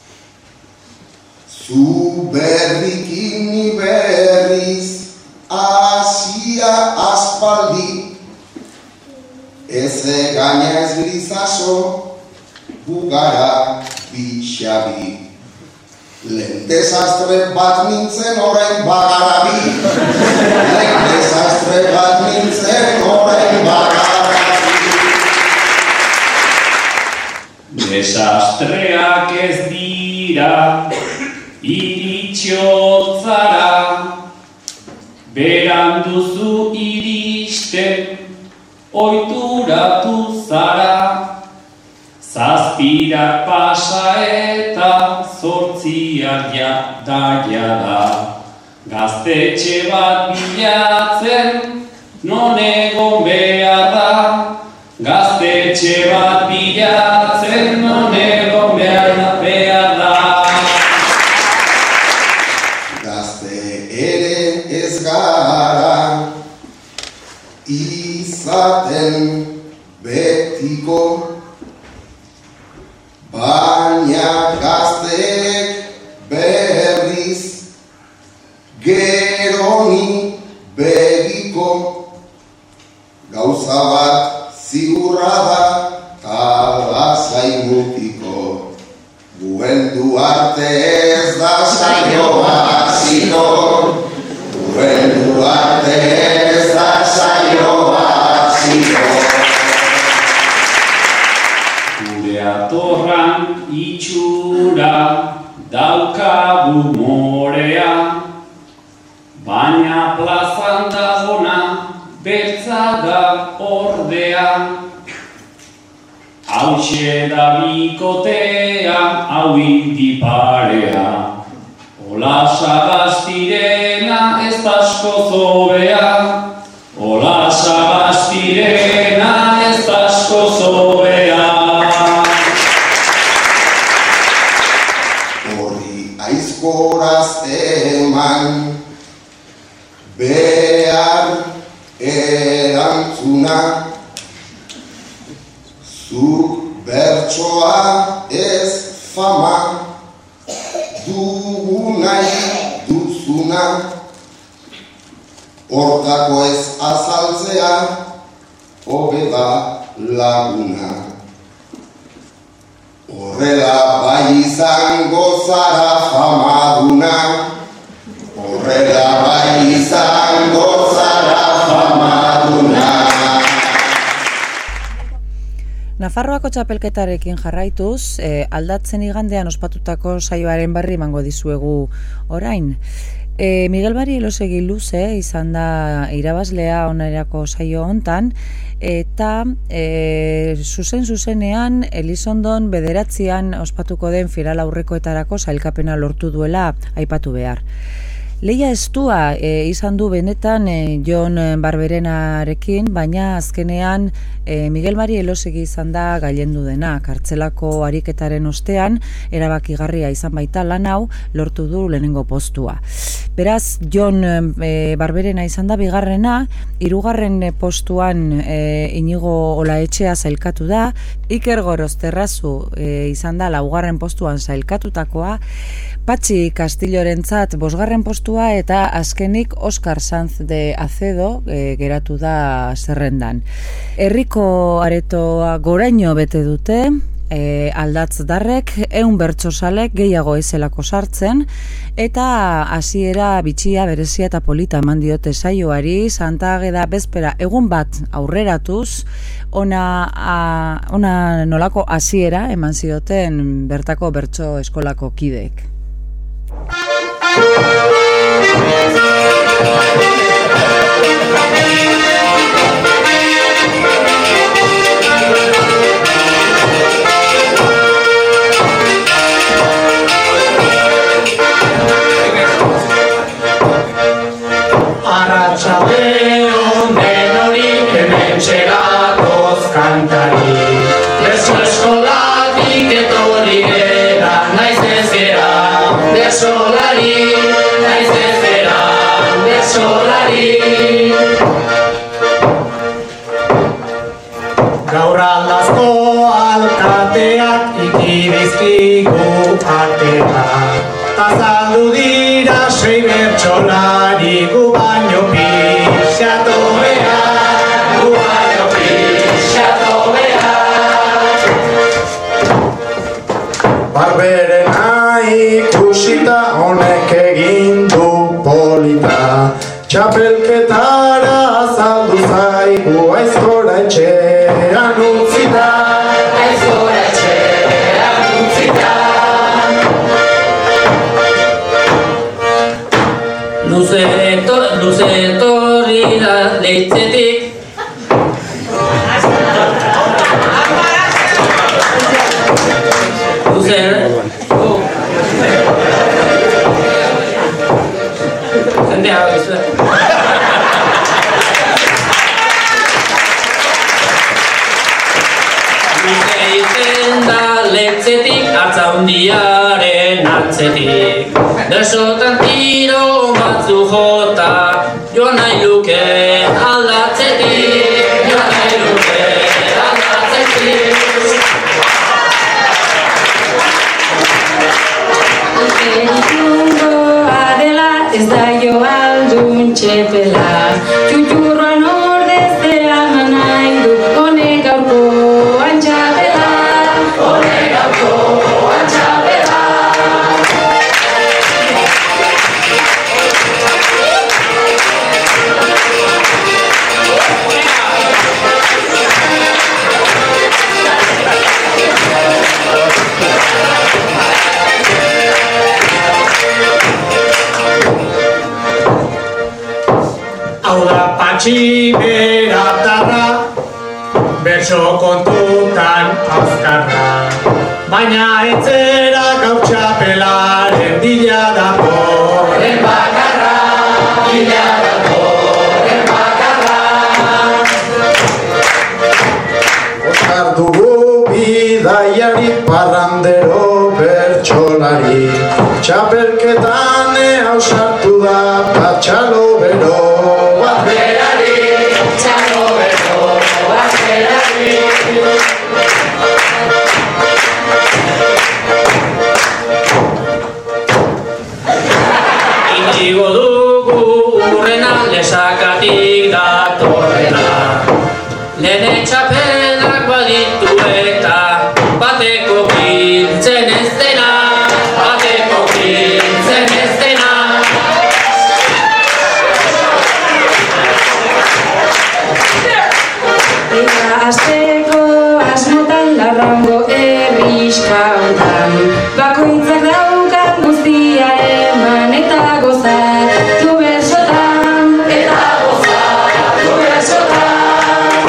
zu berrikin ni berriz asia aspaldi, ez egaina ez lizaso bugara bixabi. Lehen desastre bat nintzen orain bagarabi, lehen desastre bat nintzen orain bagarabi. Desastreak ez dira iritxotzara, beran duzu iristen oituratu zara. Zazpirak pasa eta zortziak jadaia da. Gaztetxe bat bilatzen non egon behar da. Gaztetxe bat bilatzen non egon behar da. Gazte ere ez gara izaten betiko, baina gazteek berriz geroni begiko, gauza bat ziurra da talazai mutiko. Guen Duarte ez da saioa hasiko, Guen Duarte ez da saioa hasiko. Atorran itxura daukagu morea, baina plazan dagona beltza da ordea. Hauxe da bikotea, hau indiparea, ola sagaztirena ez asko zobea, sirena ez asko zobea. Horri aizkoraz eman behar erantzuna, zuk bertsoa ez fama dugu nahi duzuna, hortako ez azaltzea hobe da laguna. Horrela bai izango zara famaduna, horrela bai izango zara famaduna. Nafarroako txapelketarekin jarraituz, eh, aldatzen igandean ospatutako saioaren berri emango dizuegu orain. E, Miguel Bari Elosegi Luze izan da irabazlea onerako saio hontan, eta e, zuzen zuzenean Elizondon bederatzian ospatuko den final aurrekoetarako sailkapena lortu duela aipatu behar. Leia estua e, izan du benetan e, Jon Barberenarekin, baina azkenean e, Miguel Mari Elosegi izan da gailendu dena. Kartzelako ariketaren ostean, erabakigarria izan baita lan hau, lortu du lehenengo postua. Beraz, Jon e, Barberena izan da bigarrena, hirugarren postuan e, Inigo Olaetxea sailkatu da, Iker Gorozterrazu e, izan da laugarren postuan sailkatutakoa, Patxi Castillorentzat bosgarren postua eta azkenik Oscar Sanz de Acedo e, geratu da zerrendan. Herriko aretoa goraino bete dute, e, aldatz darrek, ehun bertsosalek gehiago ezelako sartzen, eta hasiera bitxia, berezia eta polita eman diote saioari, Santa Ageda bezpera egun bat aurreratuz, ona, a, ona nolako hasiera eman zioten bertako bertso eskolako kideek. Arratsaldeon denorik hemen txegatoz kantari, berso eskolatik etorri gera, naiz ez gera, bersolari, naiz ez gera, bersolari. Gaur aldazko alkateak ikidizkigu atera, azaldu dira sei bertsolari, gu baino pixatu behar, gu baino pixatu behar. Barberena ikusita honek egin du polita, txapelketara azaldu zaigu aizkora etxean utzita, aizkora etxean utzita. Luze etorri da leitzetik, luze jendea bizue luze iten da leitzetik, hartza hundiaren atzetik, bersotan tiro batzu jota, joan nahi luke aldatzetik, joan nahi luke aldatzetik. Zentundoa dela ez da jo aldun txepela, txutxurroan ordez dela manai du, honek gaurko antxapela, honek gaurko antxapela. Hau da Patxi Beratarra, berso kontutan azkarra, baina etzera gaur txapelaren bila datorren bakarra, bila datorren bakarra. berari, txapelketan ausartu da, batxalo bero bat berari, txalo bero bat berari. Indigo dugu urrena lesakatik datorrena, lehen txapelak baditu eta bateko biltzen ez dena, bateko biltzen ez dena. Eta azteko asmotan larrango herriska hontan, bakoitzak daukan guztia eman eta gozatu bersotan, eta gozatu bersotan.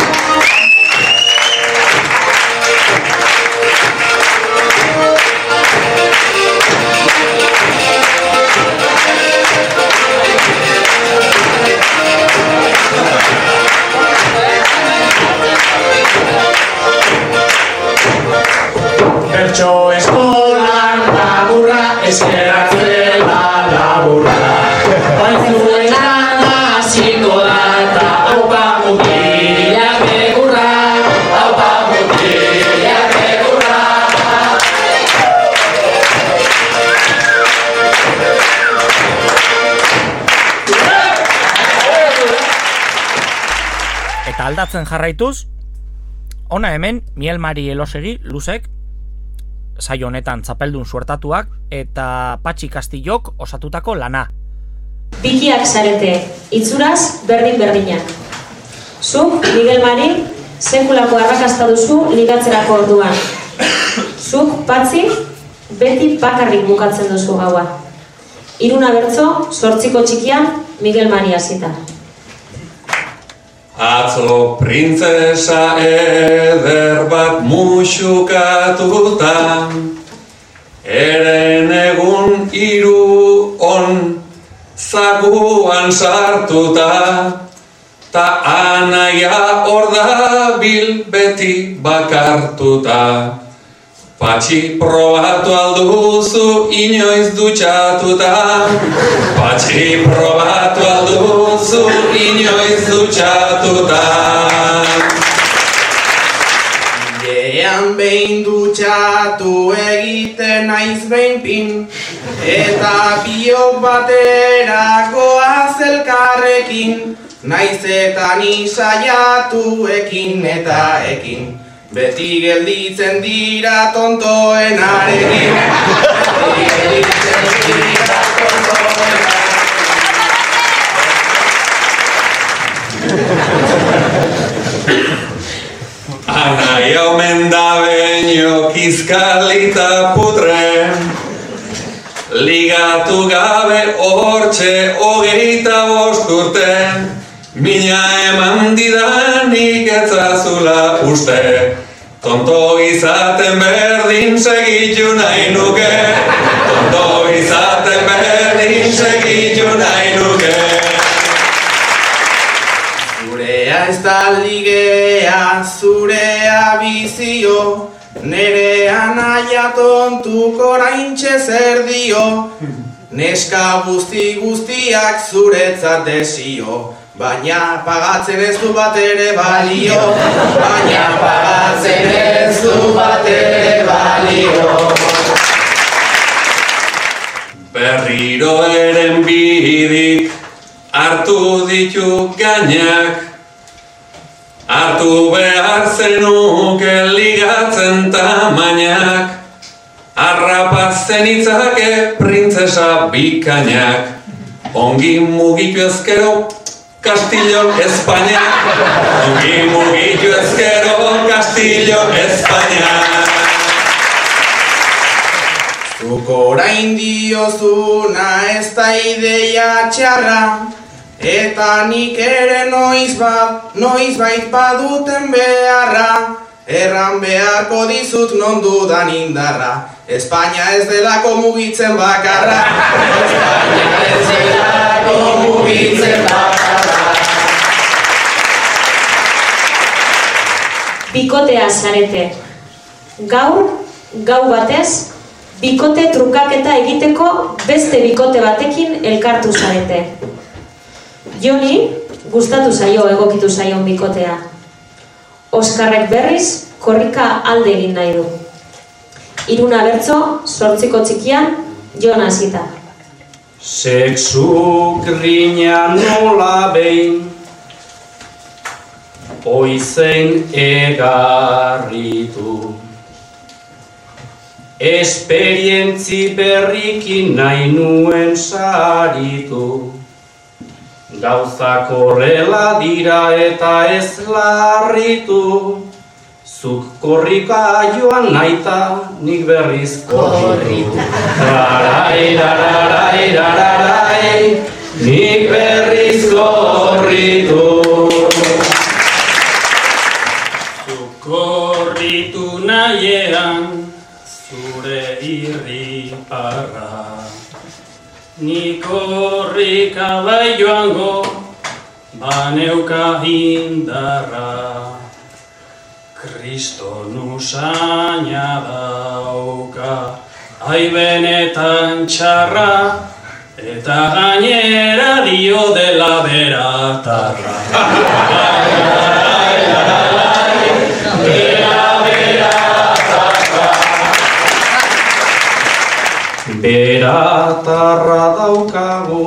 Bertso eskolan laburra, eskerak zela laburra. Bainzuen lana hasiko da eta aupa mutilak begurra, aupa mutilak begurra. Eta aldatzen jarraituz, ona hemen Miel Mari Elosegi Luzek, saio honetan txapeldun suertatuak eta Patxi Kastillok osatutako lana. Bikiak zarete, itzuraz berdin-berdinak. Zuk, Miguel Mari, sekulako arrakasta duzu ligatzerako orduan. Zuk, Patxi, beti bakarrik bukatzen duzu gaua. Hiruna bertso, zortziko txikian, Miguel Mari hasita. Atzo printzesa eder bat muxukatuta, eren egun hiru on zaguan sartuta, ta anaia hor dabil beti bakartuta. Patxi probatu alduzu inoiz dutxatuta, Patxi probatu alduzu inoiz dutxatuta. Bidean behin dutxatu egiten naiz behin pin, eta biok batera goaz elkarrekin, naiz eta ni saiatu ekin eta ekin. Beti gelditzen dira tontoenarekin, beti gelditzen dira tontoenarekin. Anaia omen da beño kizkalita putre, ligatu gabe hortxe hogeita bost urte, mina eman didanik etzazula uste, tonto izaten berdin segitu nahi nuke, tonto izaten berdin segitu nahi nuke. Zurea ez da ligea, zurea bizio, nerea naia tontuk oraintxe zer dio, neska guzti guztiak zuretzat desio, baina pagatzen ez du bat ere balio, baina pagatzen ez du bat ere balio. Berriro eren bidik hartu ditu gainak, hartu behar zenuke ligatzen tamainak, harrapatzen itzake printzesa bikainak, ongi mugitu ezkero Castillo, España, ongi mugitu ezkero Castillo, España. Zuk orain diozuna ez da ideia txarra, eta nik ere noiz bat, noiz bait baduten beharra, erran beharko dizut non dudan indarra, Espainia ez delako mugitzen bakarra, Espainia ez delako mugitzen bakarra. Bikotea zarete. Gaur, gau batez, bikote trukaketa egiteko beste bikote batekin elkartu zarete. Joni, gustatu zaio egokitu zaion bikotea. Oskarrek berriz, korrika alde egin nahi du. Iruna bertso, sortziko txikian, Jon hasita. Sexu grina nola behin, oizein egarritu. Esperientzi berrikin nahi nuen saritu. Gauzak horrela dira eta ez larritu. Zuk korrika joan naita, nik berriz korritu. Rarai, rarai, rarai, nik berriz korritu. Zuk korritu nahiean, zure irriparra. Nik korrika bai joango, baneuka indarra. Kriston usaina dauka, ai benetan txarra, eta gainera dio dela beratarra. Dela beratarra. Beratarra daukagu,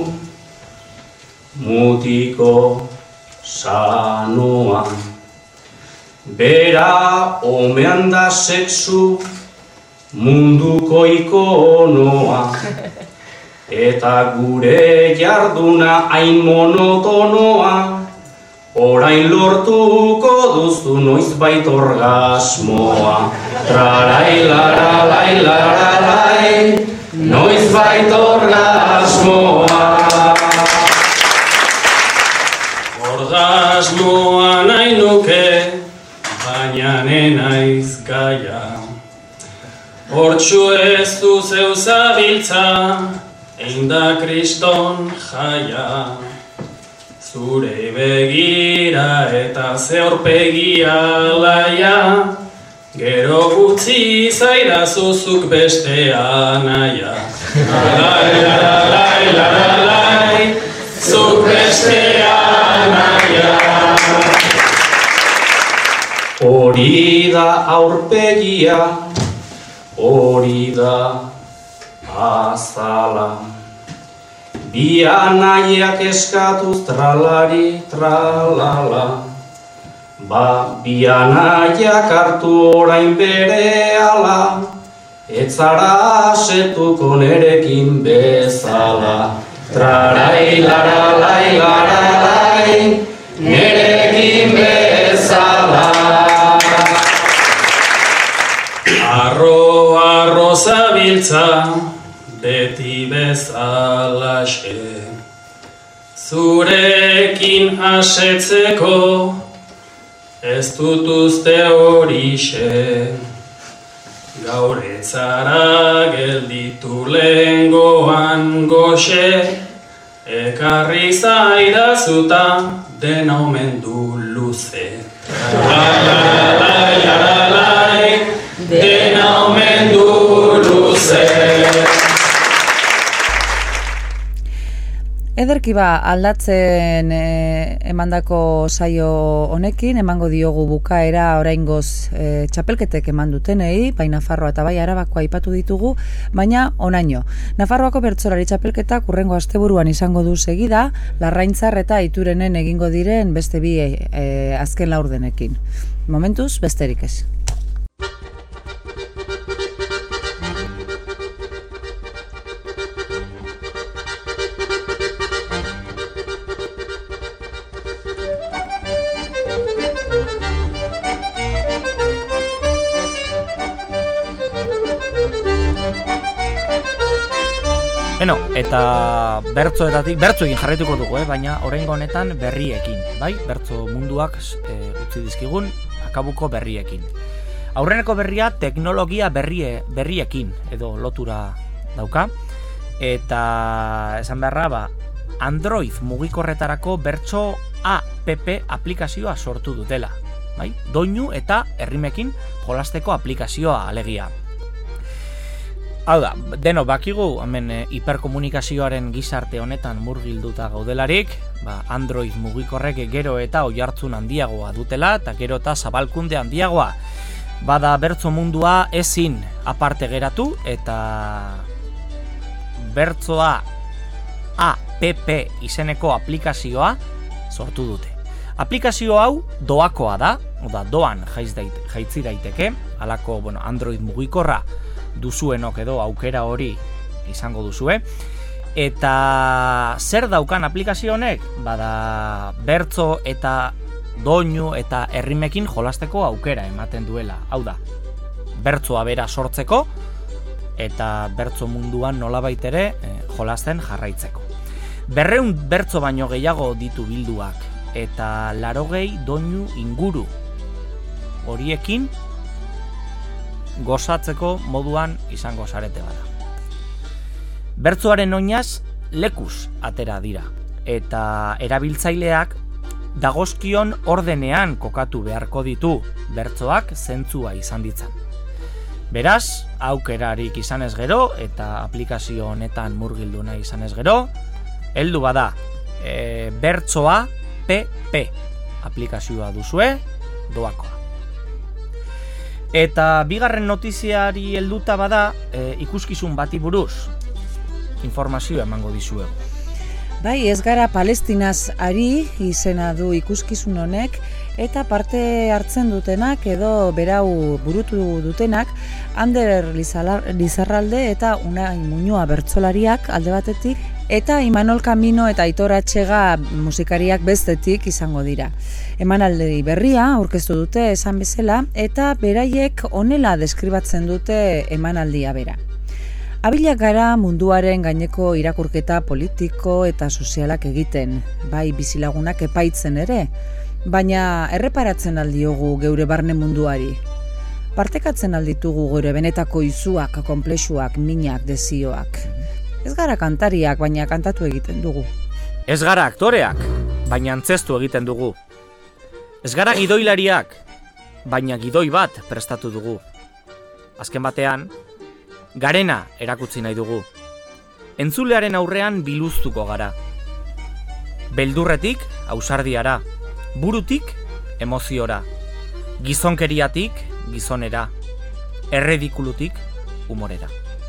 mutiko sanoan. Bera omean da sexu munduko ikonoa. Eta gure jarduna hain monotonoa, orain lortuko duzu noizbait orgasmoa. Trarai, laralai, laralai, noizbait orgasmoa. Orgasmoa nahi nuke, baina nenaiz gaia. Hortxu ez du zeu zabiltza, egin da kriston jaia. Zure begira eta ze aurpegia laia, gero gutxi zaidazuzuk bestea naia. Alai, alai, alai, zuk bestea naia. Hori da aurpegia, hori da azala. Bi anaiak eskatuz tralari tralala. Ba, bi anaiak hartu orain berehala, ez zara asetuko nerekin bezala. Trarai, laralai, laralai, nerekin bezala. Arro, arro zabiltza, beti bezalaxe. Zurekin asetzeko, ez dut uste horixe. Gaur etzara gelditu lehengoan goxe, ekarri zaidazuta dena omen du luze. Laralai, laralai, dena omen du luze. Ederki ba, aldatzen e, emandako saio honekin, emango diogu bukaera oraingoz e, txapelketek eman dutenei, bai Nafarroa eta bai Arabakoa aipatu ditugu, baina onaino. Nafarroako bertsolari txapelketak hurrengo asteburuan izango du segida, Larraintzar eta Iturenen egingo diren beste bi e, azken laurdenekin. Momentuz, besterik ez. Beno, eta bertzoetatik, bertzoekin jarraituko dugu, eh? Baina oraingo honetan berriekin, bai? Bertzo munduak e, utzi dizkigun akabuko berriekin. Aurreneko berria teknologia berrie, berriekin edo lotura dauka. Eta esan beharra, ba, Android mugikorretarako bertso app aplikazioa sortu dutela, bai? Doinu eta errimekin jolasteko aplikazioa alegia. Hau da, deno bakigu, hemen e, hiperkomunikazioaren gizarte honetan murgilduta gaudelarik, ba, Android mugikorrek gero eta oihartzun handiagoa dutela, eta gero eta zabalkunde handiagoa. Bada bertso mundua ezin aparte geratu, eta bertsoa app izeneko aplikazioa sortu dute. Aplikazio hau doakoa da, oda doan jaiz dait, jaitzi daiteke, halako bueno, Android mugikorra duzuenok edo aukera hori izango duzue. Eta zer daukan aplikazio honek? Bada bertso eta doinu eta errimekin jolasteko aukera ematen duela. Hau da, bertsoa bera sortzeko eta bertso munduan nolabait ere eh, jolasten jarraitzeko. Berreun bertso baino gehiago ditu bilduak eta larogei doinu inguru. Horiekin gozatzeko moduan izango zarete bada. Bertsoaren oinaz lekuz atera dira, eta erabiltzaileak dagozkion ordenean kokatu beharko ditu bertsoak zentzua izan ditzan. Beraz, aukerarik izan ez gero, eta aplikazio honetan murgilduna izan ez gero, heldu bada, e, bertsoa P P aplikazioa duzue, doakoa. Eta bigarren notiziari helduta bada e, ikuskizun bati buruz informazio emango dizuegu. Bai, ez gara Palestinaz ari izena du ikuskizun honek, eta parte hartzen dutenak edo berau burutu dutenak Ander Lizarralde eta Unai Muñoa bertsolariak alde batetik, eta Imanol Camino eta Aitor Atxega musikariak bestetik izango dira. Emanaldi berria aurkeztu dute esan bezala, eta beraiek honela deskribatzen dute emanaldia bera. Abilak gara munduaren gaineko irakurketa politiko eta sozialak egiten, bai bizilagunak epaitzen ere, baina erreparatzen aldiogu geure barne munduari. Partekatzen alditugu geure benetako izuak, konplexuak, minak, desioak. Ez gara kantariak, baina kantatu egiten dugu. Ez gara aktoreak, baina antzestu egiten dugu. Ez gara gidoilariak, baina gidoi bat prestatu dugu. Azken batean, garena erakutsi nahi dugu. Entzulearen aurrean biluztuko gara. Beldurretik ausardiara, burutik emoziora, gizonkeriatik gizonera, erredikulutik humorera.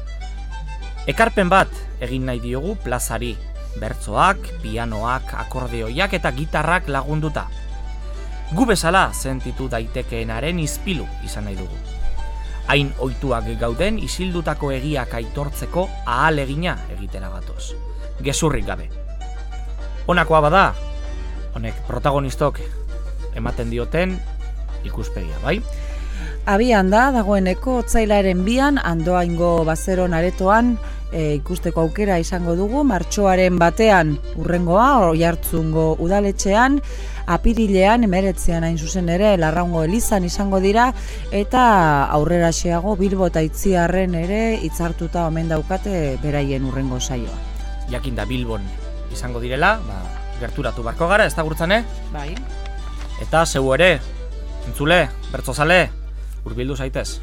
Ekarpen bat egin nahi diogu plazari, bertsoak, pianoak, akordeoiak eta gitarrak lagunduta. Gu bezala sentitu daitekeenaren izpilu izan nahi dugu. Hain ohituak gauden isildutako egiak aitortzeko ahalegina egitera gatoz. Gezurrik gabe. Honakoa bada, honek protagonistok ematen dioten ikuspegia, bai? Abian da, dagoeneko otsailaren bian, Andoaingo bazeron aretoan e, ikusteko aukera izango dugu, martxoaren batean urrengoa, Oiartzungo udaletxean, apirilean, emeretzean hain zuzen ere, Larraungo elizan izango dira, eta aurrera xeago Bilbo eta Itziarren ere hitzartuta omen daukate beraien urrengo saioa. Jakinda Bilbon izango direla, ba, gerturatu barko gara, ez da gurtzane? Bai. Eta zeu ere, entzule, bertzozale, hurbildu zaitez.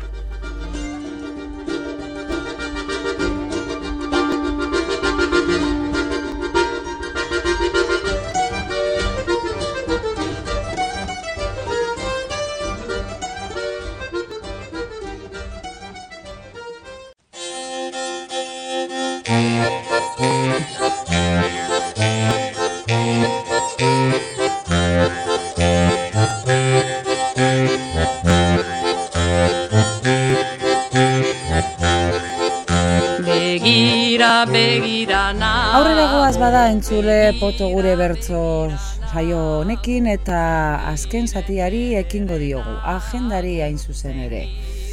Aurrera goaz bada entzule poto gure bertso saio honekin eta azken zatiari ekingo diogu, agendari hain zuzen ere.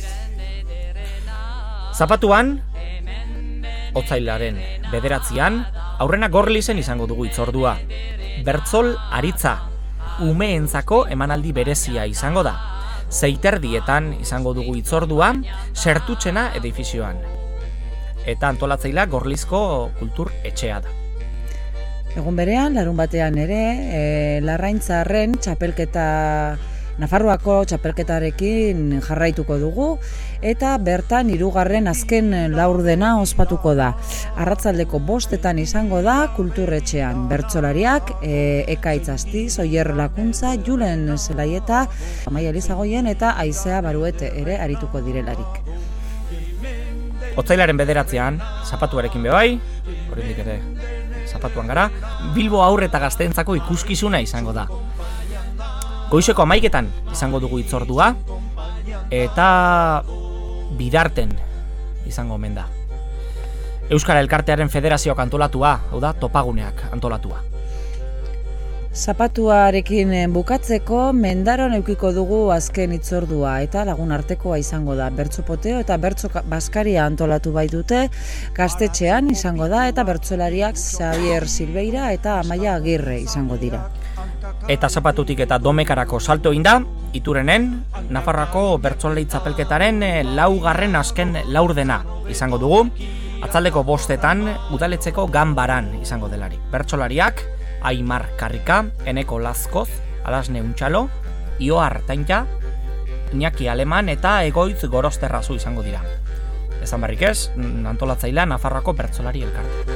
Zapatuan, otsailaren bederatzian, aurrena Gorlizen izango dugu itzordua. Bertzol aritza, umeentzako emanaldi berezia izango da. Zeiterdietan izango dugu itzordua, Sertutxena edifizioan. Eta antolatzailea Gorlizko kultur etxea da. Egun berean, larun batean ere, e, Larraintzarren txapelketa Nafarroako txapelketarekin jarraituko dugu eta bertan hirugarren azken laurdena ospatuko da. Arratsaldeko bostetan izango da kulturretxean. Bertsolariak e, Ekaitz Astiz, Oier Lakuntza, Julen Zelaieta, Amaia Elizagoien eta Aizea Baruete ere arituko direlarik. Otsailaren bederatzean, zapatuarekin bebai, oraindik ere zapatuan gara, Bilbo aurre eta gazteentzako ikuskizuna izango da. Goizeko amaiketan izango dugu hitzordua, eta bidarten izango omen da. Euskara Elkartearen Federazioak antolatua, hau da, topaguneak antolatua. Zapatuarekin bukatzeko mendaron eukiko dugu azken hitzordua eta lagun artekoa izango da. Bertso poteo eta bertso baskaria antolatu bai dute, gaztetxean izango da eta bertsolariak Xavier Silveira eta Amaia Agirre izango dira. Eta zapatutik eta domekarako salto egin da, Iturenen, Nafarroako bertsolari txapelketaren laugarren azken laurdena izango dugu, atzaldeko bostetan udaletzeko ganbaran izango delarik. Bertsolariak Aimar Karrika, Eneko Lazkoz, Alasne Untxalo, Ioar Tainka, Iñaki Aleman eta Egoitz Gorosterrazu izango dira. Ezan barrik ez, antolatzailea Nafarroako bertsolari elkarte.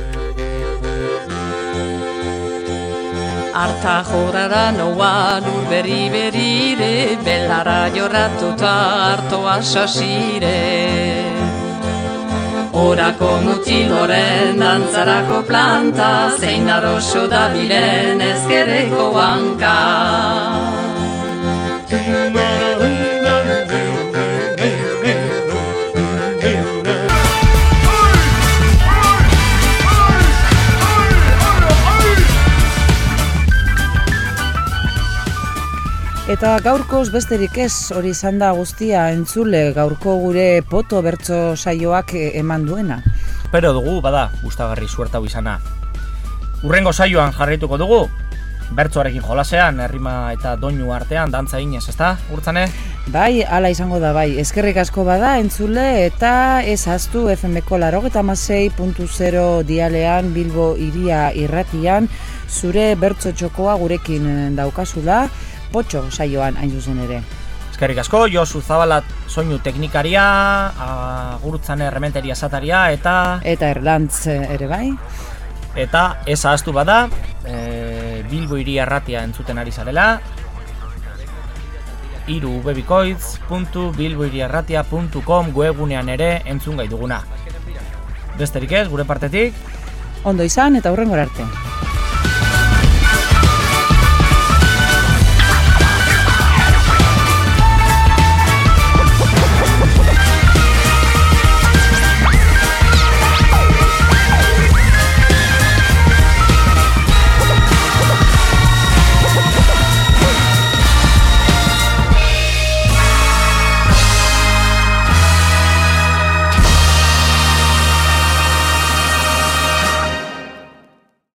Arta jorara noan ur berri berire, belara jorratuta hartoa sasire. Orako mutiloren dantzarako planta, zein arroxo da bilen ezkerreko hanka. Eta gaurkoz besterik ez, hori izan da guztia entzule gaurko gure poto bertso saioak eman duena. Pero dugu, bada, gustagarri suertau izana. Urrengo saioan jarraituko dugu, bertsoarekin jolasean, errima eta doinu artean, dantza inez, ezta, Urtzane? Bai, hala izango da, bai. Eskerrik asko bada entzule eta ez ahaztu F M-ko laurogeita hamasei puntu zero dialean Bilbo hiria irratian zure bertso txokoa gurekin daukazula, potxo saioan hain zuzen ere. Eskerrik asko, Josu Zabala soinu teknikaria, Gurtzane errementeria sataria eta... Eta Erlantz ere bai. Eta ez ahaztu bada, e, Bilbo hiria irratia entzuten ari zarela, hiru webikoitz puntu bilbohiriarratia puntu com webunean ere entzun gai duguna. Besterik ez, gure partetik. Ondo izan eta hurrengora arte.